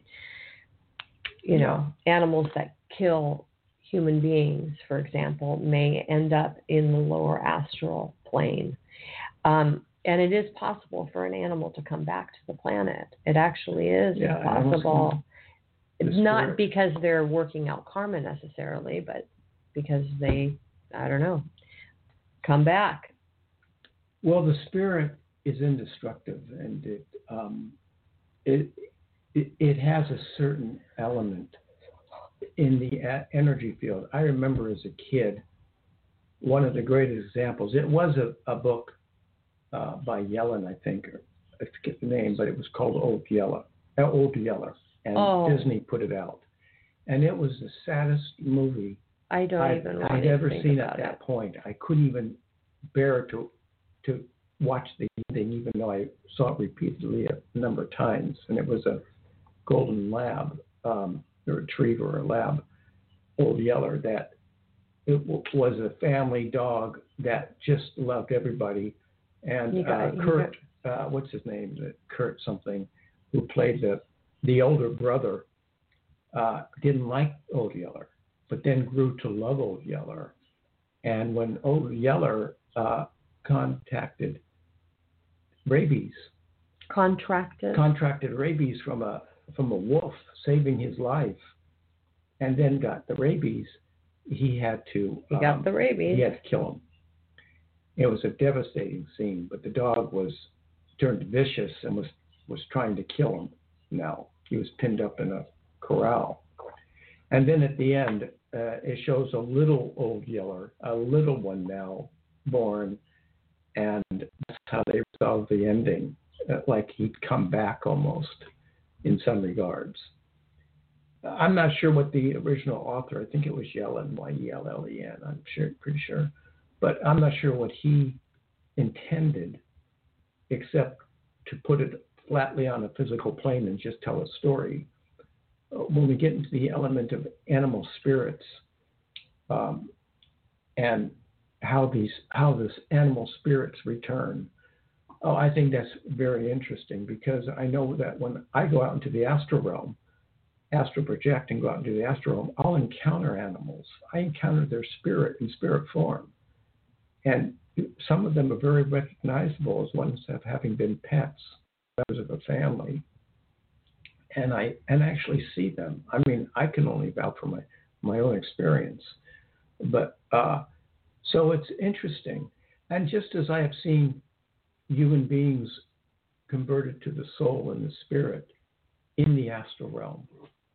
You know, animals that kill human beings, for example, may end up in the lower astral plane. Um, and it is possible for an animal to come back to the planet. It actually is Yeah, animals possible. come- the Not spirit- because they're working out karma necessarily, but because they, I don't know, come back. Well, the spirit is indestructible, and it um, it, it it has a certain element in the a- energy field. I remember as a kid, one of the greatest examples. It was a, a book uh, by Yellen, I think, or I forget the name, but it was called Old Yeller, uh, Old Yeller, and Oh. Disney put it out, and it was the saddest movie I don't I'd, even want I'd to ever think seen at about that it. point. I couldn't even bear to to watch the ending, even though I saw it repeatedly a number of times. And it was a golden lab, um, a retriever, a lab, Old Yeller, that it w- was a family dog that just loved everybody. And You got- uh, you Kurt, uh, what's his name? Kurt something, who played the the older brother, uh, didn't like Old Yeller, but then grew to love Old Yeller. And when Old Yeller uh, contacted rabies, Contracted. contracted rabies from a from a wolf, saving his life, and then got the rabies, he had to He got um, the rabies. he had to kill him. It was a devastating scene, but the dog was turned vicious and was was trying to kill him. Now he was pinned up in a corral, and then at the end, uh, it shows a little Old Yeller, a little one now born, and that's how they resolved the ending. Uh, like he'd come back almost, in some regards. I'm not sure what the original author. I think it was Yellen, Y E L L E N. I'm sure, pretty sure, but I'm not sure what he intended, except to put it flatly on a physical plane and just tell a story. When we get into the element of animal spirits, um, and how these how this animal spirits return, oh, I think that's very interesting, because I know that when I go out into the astral realm, astral project and go out into the astral realm, I'll encounter animals. I encounter their spirit in spirit form, and some of them are very recognizable as ones of having been pets, members of a family. and I and actually see them. I mean, I can only vouch for my, my own experience. But uh, so it's interesting. And just as I have seen human beings converted to the soul and the spirit in the astral realm,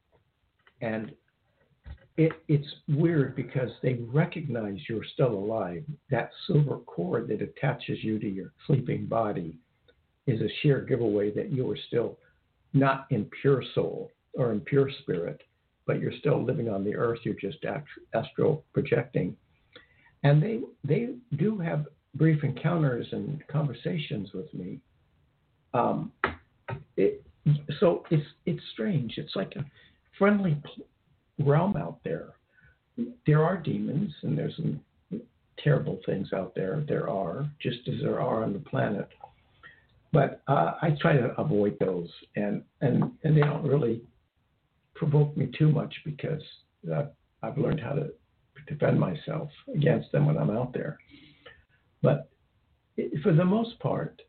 and it, it's weird because they recognize you're still alive. That silver cord that attaches you to your sleeping body is a sheer giveaway that you are still not in pure soul or in pure spirit, but you're still living on the earth. You're just astral projecting. And they they do have brief encounters and conversations with me. Um, it, so it's it's strange. It's like a friendly realm out there. There are demons and there's some terrible things out there. There are, just as there are on the planet. But uh, I try to avoid those, and, and, and they don't really provoke me too much because uh, I've learned how to defend myself against them when I'm out there. But it, for the most part,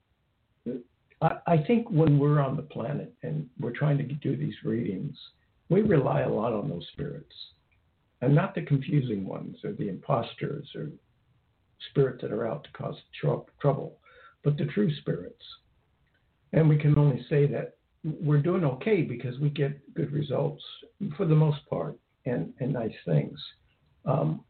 I, I think when we're on the planet and we're trying to do these readings, we rely a lot on those spirits, and not the confusing ones or the imposters or spirits that are out to cause tr- trouble. But the true spirits. And we can only say that we're doing okay because we get good results for the most part and, and nice things. Um,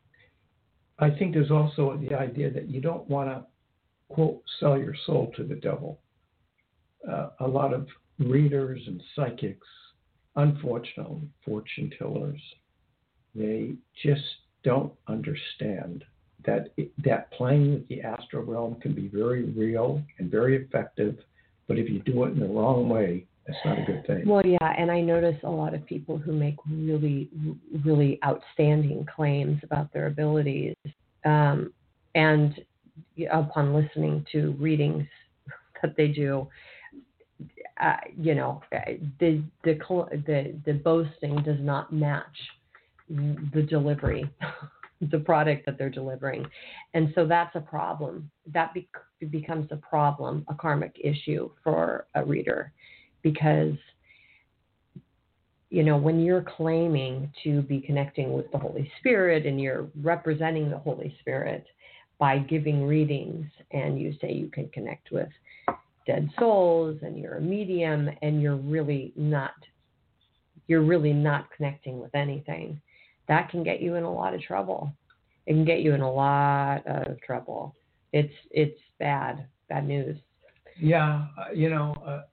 I think there's also the idea that you don't want to, quote, sell your soul to the devil. Uh, a lot of readers and psychics, unfortunately, fortune tellers, they just don't understand that it, that playing with the astral realm can be very real and very effective, but if you do it in the wrong way, that's not a good thing. Well, yeah, and I notice a lot of people who make really, really outstanding claims about their abilities, um, and upon listening to readings that they do, uh, you know, the the the the boasting does not match the delivery. The product that they're delivering. And so that's a problem. That be- becomes a problem, a karmic issue for a reader, because, you know, when you're claiming to be connecting with the Holy Spirit and you're representing the Holy Spirit by giving readings, and you say you can connect with dead souls and you're a medium, and you're really not, you're really not connecting with anything, that can get you in a lot of trouble. It can get you in a lot of trouble. It's it's bad, bad news. Yeah, uh, you know, uh,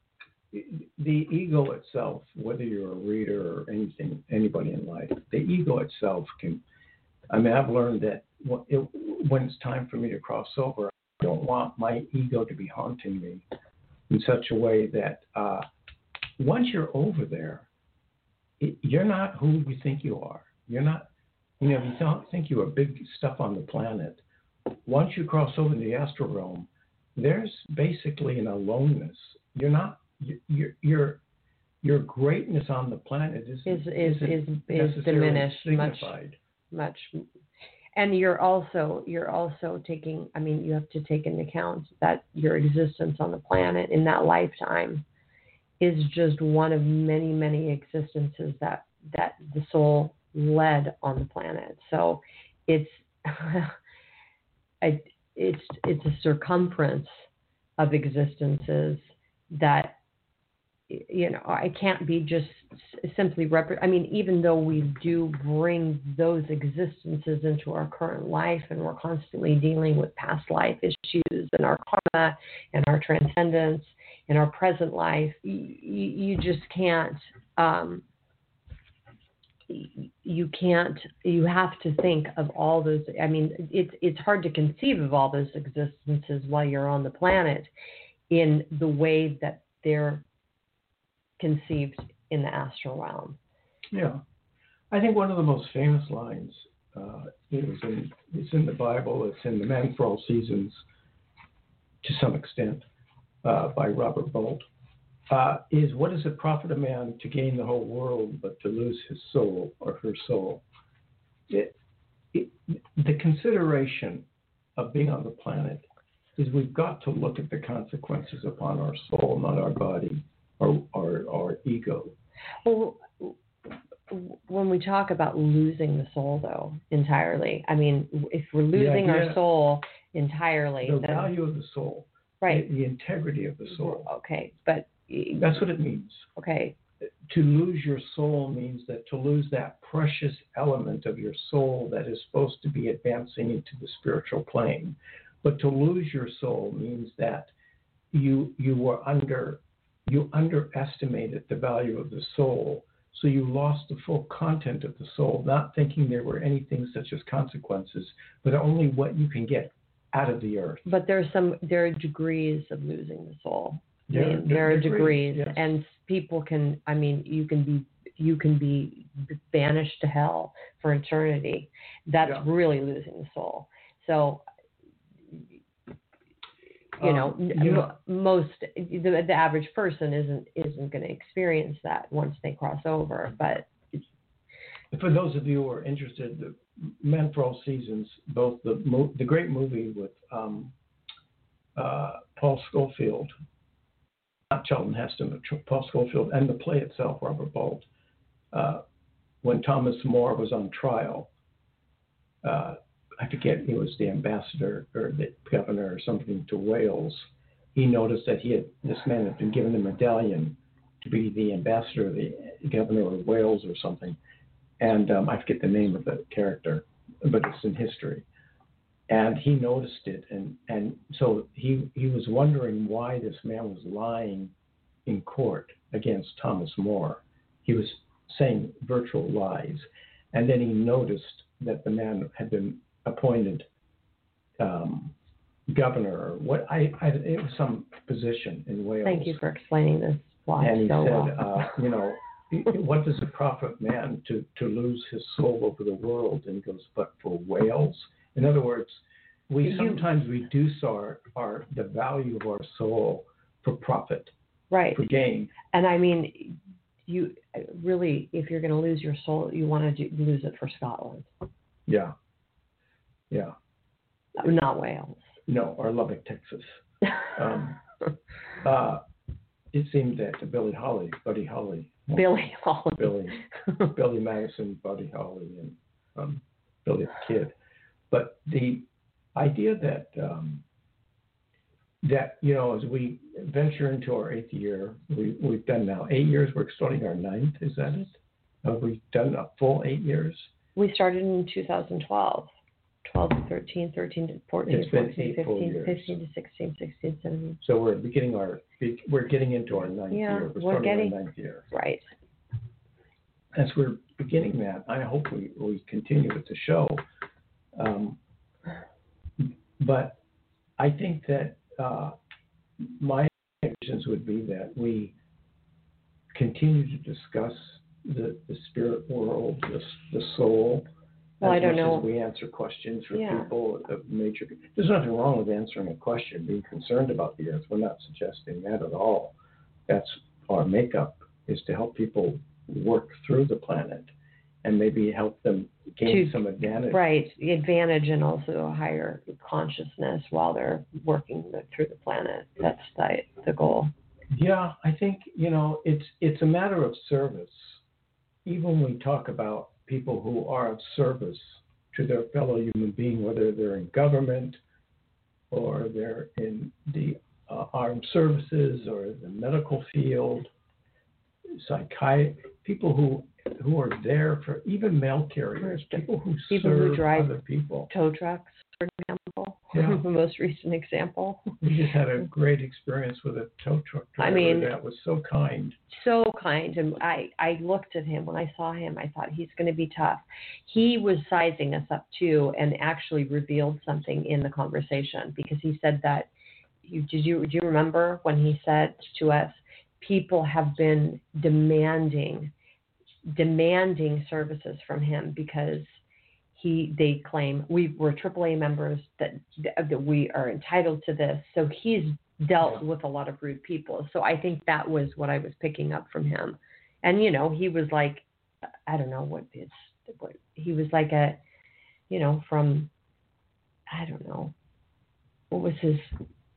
the ego itself, whether you're a reader or anything, anybody in life, the ego itself can, I mean, I've learned that it, when it's time for me to cross over, I don't want my ego to be haunting me in such a way that uh, once you're over there, it, you're not who you think you are. You're not, you know, if you don't think you are big stuff on the planet, once you cross over the astral realm, there's basically an aloneness. You're not, your your your greatness on the planet is is is is, is diminished signified. much much, and you're also you're also taking. I mean, you have to take into account that your existence on the planet in that lifetime is just one of many many existences that that the soul led on the planet. So it's a, it's it's a circumference of existences that, you know, I can't be just simply rep- I mean, even though we do bring those existences into our current life, and we're constantly dealing with past life issues and our karma and our transcendence in our present life, you, you just can't. Um, you can't. You have to think of all those. I mean, it's it's hard to conceive of all those existences while you're on the planet in the way that they're conceived in the astral realm. Yeah, I think one of the most famous lines uh, is in it's in the Bible. It's in The Man for All Seasons, to some extent, uh, by Robert Bolt. Uh, is what does it profit a man to gain the whole world but to lose his soul or her soul? It, it, the consideration of being on the planet is we've got to look at the consequences upon our soul, not our body. our, our, our ego. Well, when we talk about losing the soul, though, entirely, I mean, if we're losing Yeah, yeah. our soul entirely, The then, value of the soul. right? The, the integrity of the soul. Okay, but That's what it means. Okay. To lose your soul means that to lose that precious element of your soul that is supposed to be advancing into the spiritual plane. But to lose your soul means that you you were under you underestimated the value of the soul. So you lost the full content of the soul, not thinking there were anything such as consequences, but only what you can get out of the earth. But there's some there are degrees of losing the soul. I There, mean, there are degrees, yes. and people can. I mean, you can be you can be banished to hell for eternity. That's Yeah. really losing the soul. So, you Um, know, you know, most the, the average person isn't isn't going to experience that once they cross over. But for those of you who are interested, the Men for All Seasons, both the mo- the great movie with um, uh, Paul Schofield. Not Charlton Heston, but Paul Schofield, and the play itself, Robert Bolt, uh, when Thomas More was on trial, uh, I forget, he was the ambassador or the governor or something to Wales. He noticed that he had this man had been given a medallion to be the ambassador, the governor of Wales or something, and um, I forget the name of the character, but it's in history. And he noticed it, and, and so he he was wondering why this man was lying in court against Thomas More. He was saying virtual lies. And then he noticed that the man had been appointed um, governor, or what I, I it was some position in Wales. thank you for explaining this plot And he so said, well. uh, you know, what does it profit man to, to lose his soul over the world? And he goes, but for Wales? In other words, we You- sometimes reduce our, our the value of our soul for profit, Right. for gain. And I mean, you really, if you're going to lose your soul, you want to do, lose it for Scotland, Yeah. Yeah. not Wales. No, or Lubbock, Texas. Um, uh, it seemed that to Billy Holly, Buddy Holly, Billy Holly. Billy, Billy Madison, Buddy Holly, and um, Billy the Kid. But the idea that um, that you know, as we venture into our eighth year, we we've done now eight years. We're starting our ninth. Is that it? Have we done a full eight years? We started in two thousand twelve. twelve to thirteen, thirteen to fourteen, It's been fourteen, eight full fifteen, years. fifteen to sixteen, sixteen, seventeen. So we're beginning our we're getting into our ninth Yeah, year. We're, we're starting getting- our ninth year. Right. As we're beginning that, I hope we, we continue with the show. Um, but I think that uh, my visions would be that we continue to discuss the, the spirit world, the, the soul. Well, as I don't much know. As we answer questions for Yeah. people of major. There's nothing wrong with answering a question, being concerned about the earth. We're not suggesting that at all. That's our makeup, is to help people work through the planet and maybe help them gain To- some advantage. Right. The advantage and also a higher consciousness while they're working the, through the planet. That's the, the goal. Yeah, I think, you know, it's it's a matter of service. Even when we talk about people who are of service to their fellow human being, whether they're in government or they're in the uh, armed services or the medical field, psychiatry, people who who are there for even mail carriers, people who People serve who drive other people. Tow trucks, for example. Yeah. The most recent example. We just had a great experience with a tow truck driver I mean- that was so kind. So kind. And I, I looked at him. When I saw him, I thought he's going to be tough. He was sizing us up too and actually revealed something in the conversation, because he said that, you, did you, do you remember when he said to us, people have been demanding, demanding services from him because he, they claim we were triple A members, that, that we are entitled to this. So he's dealt Yeah. with a lot of rude people. So I think that was what I was picking up from him. And, you know, he was like, I don't know what it's, what, he was like a, you know, from, I don't know, what was his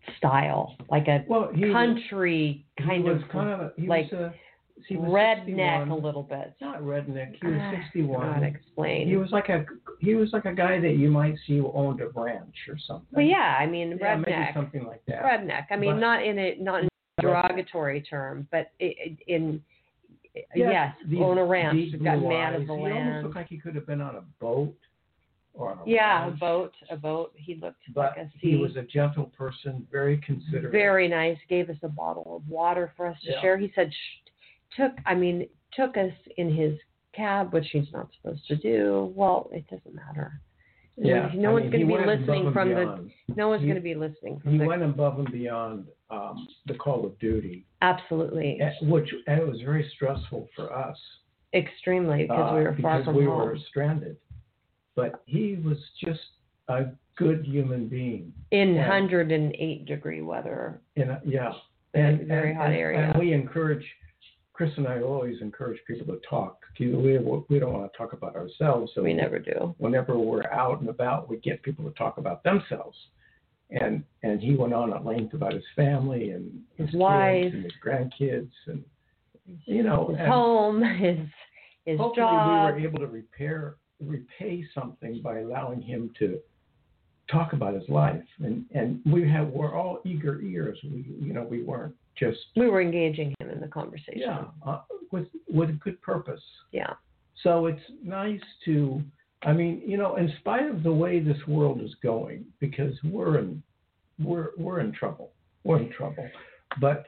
style, like a Well, he country was, kind he of, was kind of he like was, uh, he was redneck sixty-one. a little bit. Not redneck. He was Ah, sixty-one. I don't know how to explain. He was like a he was like a guy that you might see who owned a ranch or something. Well, yeah, I mean, yeah, redneck. maybe something like that. Redneck. I mean, But- not in a not in a derogatory term, but in, in yes, these own a ranch, deep got blue man eyes. of the He almost land. looked like he could have been on a boat or on a Yeah, a ranch. boat, a boat. He looked But like a he sea. was a gentle person, very considerate. Very nice. Gave us a bottle of water for us to Yeah. share. He said, Shh, took. I mean, took us in his cab, which he's not supposed to do. Well, it doesn't matter. Yeah, No I one's mean, going he to be went listening above from and the. beyond. No one's He- going to be listening from He the. went above and beyond um, the call of duty, Absolutely, eh, which and it was very stressful for us extremely, because uh, we were far because from we home. were stranded. But he was just a good human being. In And- one hundred eight degree weather. In a, yeah, Very- and very and, hot and, area. And we encourage Chris and I always encourage people to talk. We we don't want to talk about ourselves, so We never do. whenever we're out and about, we get people to talk about themselves. And and he went on at length about his family and His kids wife. and his grandkids and you know His and home, his his hopefully job. we were able to repair repay something by allowing him to talk about his life. And and we have we're all eager ears. We you know we weren't just We were engaging him in the conversation. yeah uh, with with a good purpose. Yeah. So it's nice to, I mean, you know, in spite of the way this world is going, because we're in, we're we're in trouble. We're in trouble. But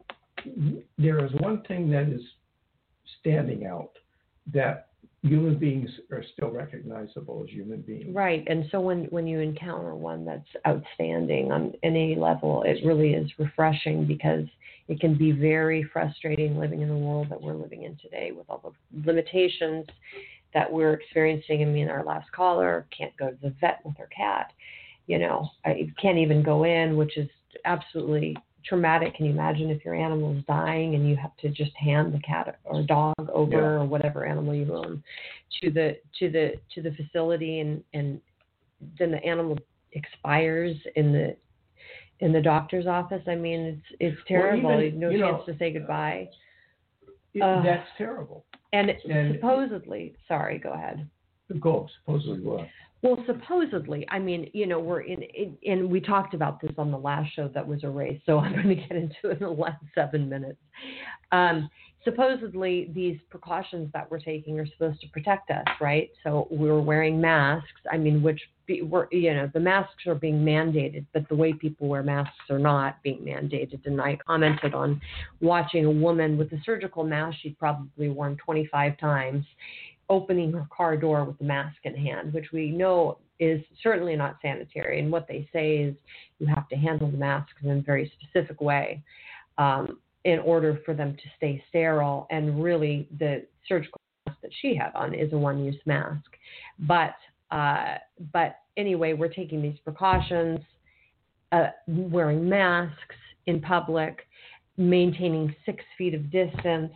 there is one thing that is standing out, that human beings are still recognizable as human beings. Right. And so when, when you encounter one that's outstanding on any level, it really is refreshing, because it can be very frustrating living in the world that we're living in today with all the limitations that we're experiencing. I mean, our last caller can't go to the vet with her cat. You know, I can't even go in, which is absolutely traumatic. Can you imagine if your animal is dying and you have to just hand the cat or dog over, Yeah. or whatever animal you own to the to the to the facility, and and then the animal expires in the in the doctor's office? I mean, it's it's terrible. Well, even, no you chance know, to say goodbye. It, Uh, that's terrible. And, and- supposedly, sorry, go ahead. Go, supposedly what? Well, supposedly, I mean, you know, we're in, in, and we talked about this on the last show that was erased, so I'm going to get into it in the last seven minutes. Um, supposedly, these precautions that we're taking are supposed to protect us, right? So we're wearing masks. I mean, which be, we're, you know, the masks are being mandated, but the way people wear masks are not being mandated. And I commented on watching a woman with a surgical mask she'd probably worn twenty-five times, opening her car door with the mask in hand, which we know is certainly not sanitary. And what they say is you have to handle the masks in a very specific way um, in order for them to stay sterile. And really, the surgical mask that she had on is a one-use mask. But uh, but anyway, we're taking these precautions, uh, wearing masks in public, maintaining six feet of distance.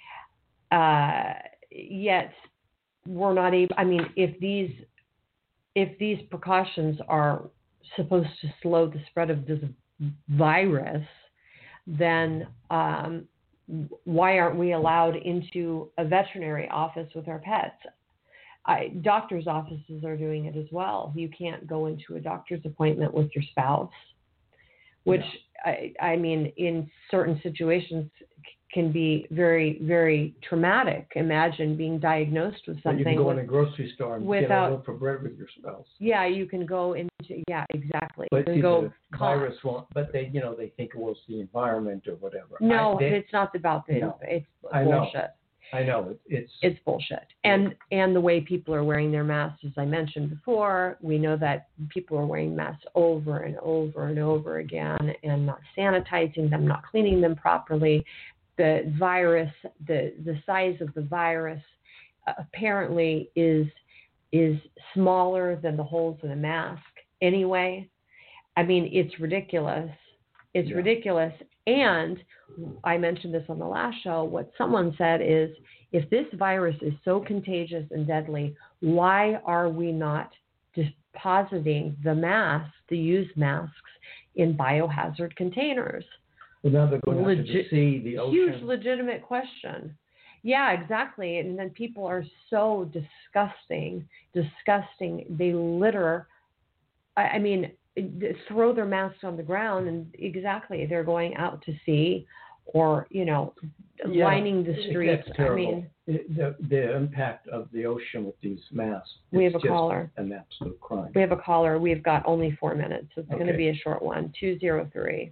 Uh, yet we're not able. I mean, if these if these precautions are supposed to slow the spread of this virus, then um, why aren't we allowed into a veterinary office with our pets? I, doctors' offices are doing it as well. You can't go into a doctor's appointment with your spouse, which Yeah. I, I mean, in certain situations can be very, very traumatic. Imagine being diagnosed with But something. you can go with, in a grocery store and without- get a loaf of bread with your spouse. yeah, you can go into, yeah, exactly. But you can see, go the con- virus won't. But they, you know, they think well, it's the environment or whatever. No, I, they, it's not about the, No. it's I know. bullshit. I know it, it's. It's bullshit. And and the way people are wearing their masks, as I mentioned before, we know that people are wearing masks over and over and over again and not sanitizing them, not cleaning them properly. The virus, the the size of the virus uh, apparently is is smaller than the holes in a mask anyway. I mean, it's ridiculous. It's Yeah. ridiculous. And I mentioned this on the last show. What someone said is, if this virus is so contagious and deadly, why are we not depositing the masks, the used masks, in biohazard containers. Well, now they're going to have to Legit- see the ocean. Huge legitimate question. Yeah, exactly. And then people are so disgusting, disgusting. They litter. I, I mean, throw their masks on the ground, and exactly, they're going out to sea, or you know, Yeah, lining the it- streets. That's I terrible. mean, It- the the impact of the ocean with these masks. We it's have a just caller. An absolute crime. we have a caller. We've got only four minutes, so it's going to Okay. be a short one. Two zero three.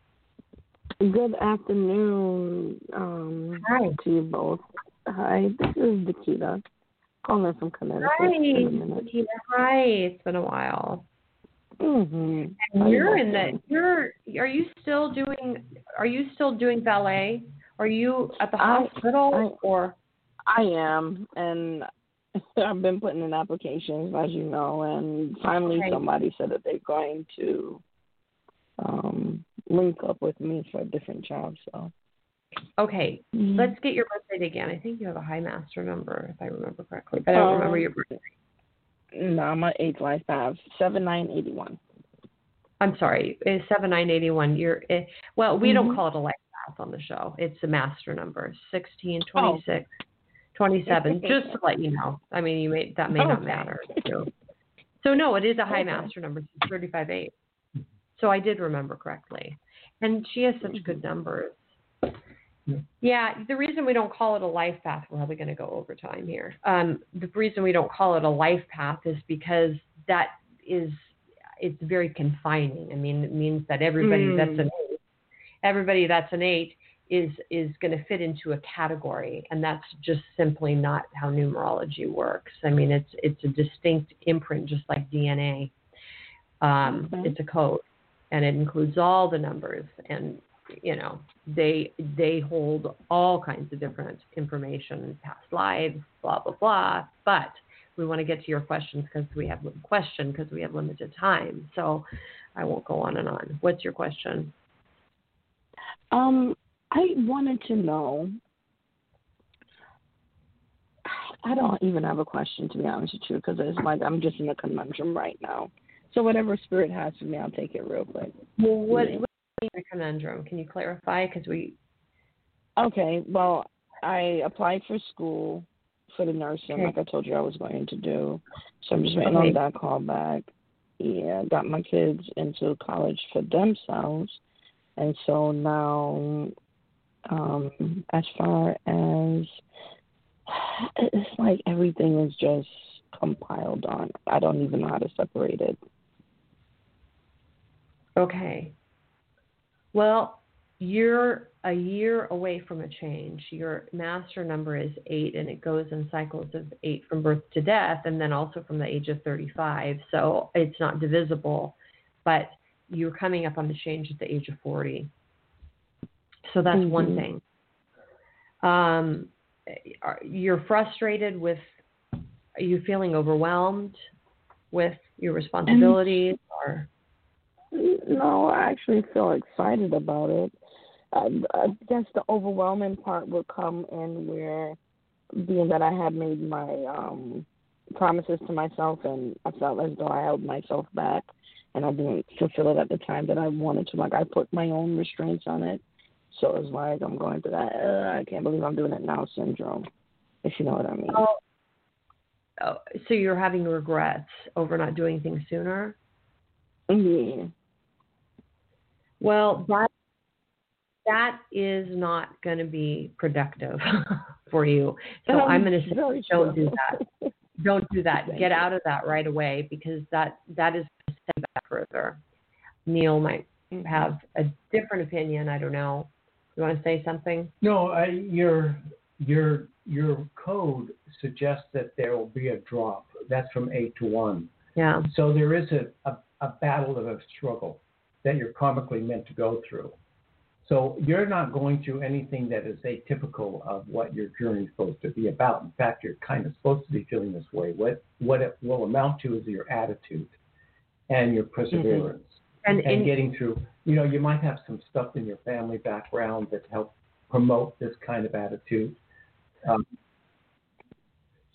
Good afternoon um, Hi. to you both. Hi, this is Dakita, calling from Connecticut. Hi, in a minute. Nikita. Hi. It's been a while. Mm-hmm. And you're in the. You're. Are you still doing? Are you still doing ballet? Are you at the I- hospital I- or? I am, and I've been putting in applications, as you know, and finally Okay. somebody said that they're going to um, link up with me for a different job. So Okay, mm-hmm. let's get your birthday again. I think you have a high master number, if I remember correctly, but I don't Um, remember your birthday. No, I'm an eighth life path, seven nine eighty one. I'm sorry, it's seven nine eight one. You're eh, well, we don't Mhm. call it a life path on the show. It's a master number, sixteen twenty-six twenty-seven. Just to let you know. I mean, you may that may not Okay. matter. So, so no, it is a high Okay. master number, thirty-five eight. So I did remember correctly, and she has such good numbers. Yeah. Yeah, the reason we don't call it a life path, we're probably going to go over time here. Um, the reason we don't call it a life path is because that is, it's very confining. I mean, it means that everybody Mm. that's an eight, everybody that's an eight is is going to fit into a category, and that's just simply not how numerology works. I mean, it's it's a distinct imprint, just like D N A. Um, Okay. It's a code, and it includes all the numbers, and you know, they they hold all kinds of different information, past lives, blah blah blah. But we want to get to your questions because we have question because we have limited time. So I won't go on and on. What's your question? Um, I wanted to know. I don't even have a question, to be honest with you, because it's like I'm just in a conundrum right now. So whatever spirit has for me, I'll take it real quick. Well, what, Yeah. what is a conundrum? Can you clarify? Because we Okay, well, I applied for school for the nursing, Okay. like I told you I was going to do. So I'm just waiting Okay. on that call back. Yeah, got my kids into college for themselves. And so now, um, as far as, it's like everything is just compiled on. I don't even know how to separate it. Okay. Well, you're a year away from a change. Your master number is eight, and it goes in cycles of eight from birth to death, and then also from the age of thirty-five. So it's not divisible, but you're coming up on the change at the age of forty. So that's Mhm. one thing. Um, are- you're frustrated with, are you feeling overwhelmed with your responsibilities, or? No, I actually feel excited about it. I, I guess the overwhelming part will come in where, being that I had made my um, promises to myself, and I felt as though I held myself back, and I didn't fulfill it at the time that I wanted to. Like, I put my own restraints on it. So it's like I'm going through that, uh, I can't believe I'm doing it now syndrome, if you know what I mean. Oh, oh, so you're having regrets over not doing things sooner? Yeah. Well, that that is not going to be productive for you. So I'm going to say, Very don't true. do that. Don't do that. Thank Get you. out of that right away, because that that is going to set you back further. Neil might have a different opinion. I don't know. You want to say something? No, I, your your your code suggests that there will be a drop. That's from eight to one. Yeah. So there is a, a, a battle of a struggle that you're karmically meant to go through. So you're not going through anything that is atypical of what your journey is supposed to be about. In fact, you're kind of supposed to be feeling this way. What what it will amount to is your attitude and your perseverance. And, and and getting through, you know, you might have some stuff in your family background that help promote this kind of attitude. Um,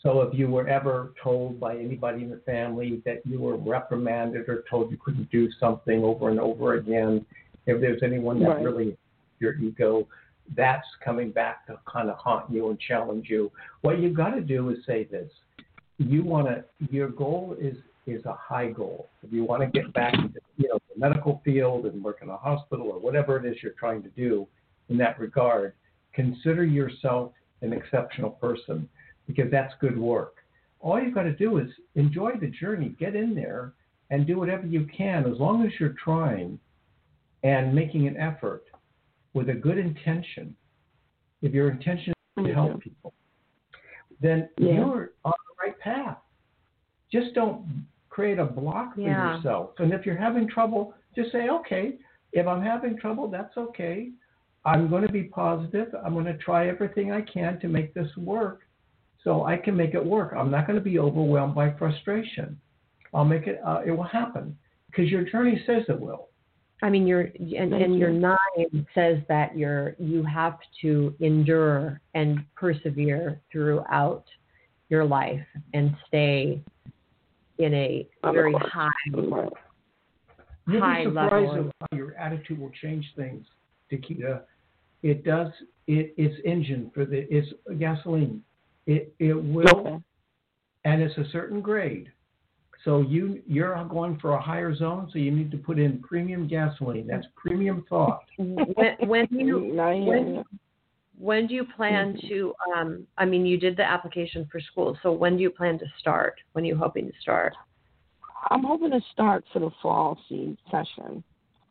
So if you were ever told by anybody in the family that you were reprimanded or told you couldn't do something over and over again, if there's anyone that Right. really your ego, that's coming back to kind of haunt you and challenge you. What you've got to do is say this. You want to, your goal is is a high goal. If you want to get back into, you know, the medical field and work in a hospital or whatever it is you're trying to do in that regard, consider yourself an exceptional person, because that's good work. All you've got to do is enjoy the journey, get in there, and do whatever you can, as long as you're trying and making an effort with a good intention. If your intention is to help people, then Yeah. you're on the right path. Just don't create a block for Yeah. yourself. And if you're having trouble, just say, okay, if I'm having trouble, that's okay. I'm going to be positive. I'm going to try everything I can to make this work so I can make it work. I'm not going to be overwhelmed by frustration. I'll make it, uh, it will happen, because your journey says it will. I mean, your and, and your nine says that you're you have to endure and persevere throughout your life and stay in a very high Right. You'll high be surprised level. of how your attitude will change things, Takeda. It does. It, it's engine for the. It's gasoline. It it will, Okay. and it's a certain grade. So you you're going for a higher zone. So you need to put in premium gasoline. That's premium thought. when when do you Now, yeah, when, yeah. when do you plan to? Um, I mean, you did the application for school, so when do you plan to start? When are you hoping to start? I'm hoping to start for the fall seed session.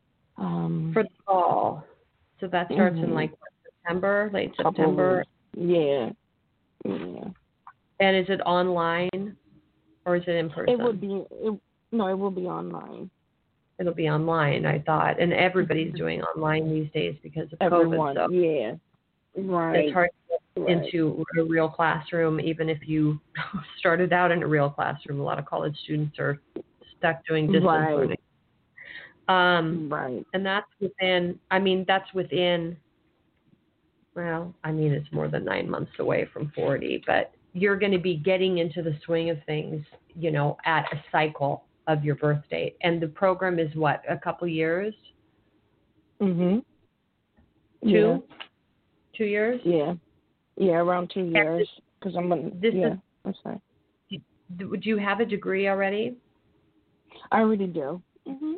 Um, For the fall. So that starts in Mhm. like what, September, late couple of September. weeks. Yeah. Yeah. And is it online or is it in person? It would be. It, no, it will be online. It'll be online, I thought. And everybody's doing online these days because of Everyone. COVID. So Yeah. Right. it's hard to get Right. into a real classroom, even if you started out in a real classroom. A lot of college students are stuck doing distance Right. learning. Um, Right. and that's within, I mean, that's within, well, I mean, it's more than nine months away from forty, but you're going to be getting into the swing of things, you know, at a cycle of your birth date. And the program is what, a couple years? Mhm. Two? Yeah. Two years? Yeah. Yeah. Around two Yeah, years. Because I'm gonna. this yeah. is- I'm sorry. Do you have a degree already? I already do. Mhm.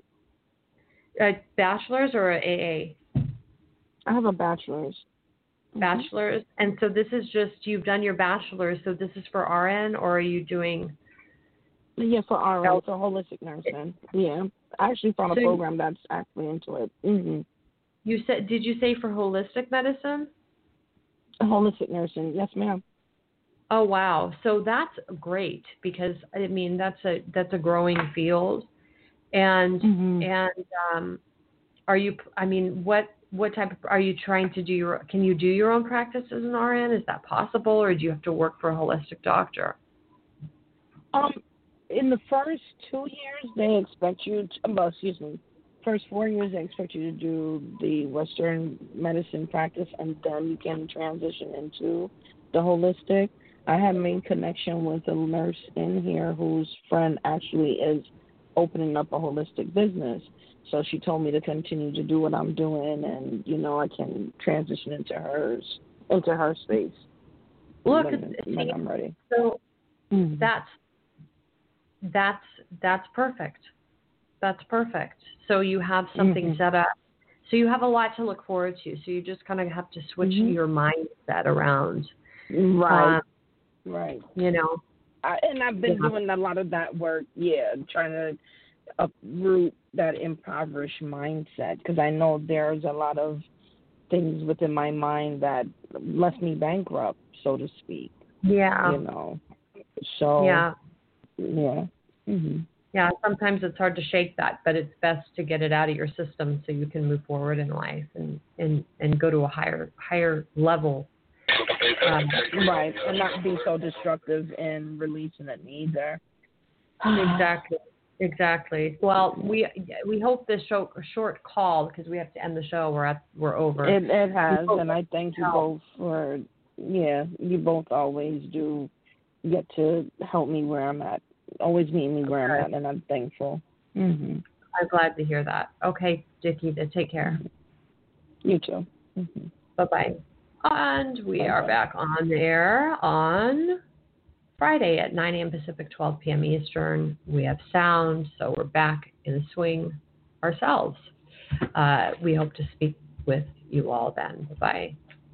A bachelor's or a A A? I have a bachelor's. Mhm. Bachelor's. And so this is just, you've done your bachelor's, so this is for R N, or are you doing? Yeah, for R N, for holistic nursing. Yeah. I actually found a So- program that's actually into it. Mhm. You said, did you say for holistic medicine? Holistic nursing. Yes, ma'am. Oh, wow. So that's great, because I mean, that's a, that's a growing field. And, Mhm. and, um, are you, I mean, what, what type of, are you trying to do your, can you do your own practice as an R N? Is that possible? Or do you have to work for a holistic doctor? Um, in the first two years, they expect you to, well, excuse me, first four years, they expect you to do the Western medicine practice, and then you can transition into the holistic. I have made connection with a nurse in here whose friend actually is opening up a holistic business. So she told me to continue to do what I'm doing, and, you know, I can transition into hers, into her space. Look, when, see, when I'm ready. so Mhm. that's, that's, that's perfect. That's perfect. So you have something Mhm. set up. So you have a lot to look forward to. So you just kind of have to switch Mhm. your mindset around. Right. Um, Right. you know, I, and I've been Yeah. doing a lot of that work, yeah, trying to uproot that impoverished mindset, because I know there's a lot of things within my mind that left me bankrupt, so to speak, yeah, you know. So, yeah, yeah. hmm yeah. Sometimes it's hard to shake that, but it's best to get it out of your system so you can move forward in life and and, and go to a higher higher level. Um, Right, and not be so destructive in releasing it either. exactly. Exactly. Well, we we hope this show a short call, because we have to end the show. We're at we're over. It it has, hope and I thank you both for, yeah, you both always do get to help me where I'm at, always meet me where Okay. I'm at, and I'm thankful. Mm-hmm. I'm glad to hear that. Okay, Dickie, take care. You too. Mm-hmm. Bye-bye. And we Bye-bye. are back on the air on Friday at nine a.m. Pacific, twelve p.m. Eastern. We have sound, so we're back in the swing ourselves. Uh, we hope to speak with you all then. Bye-bye.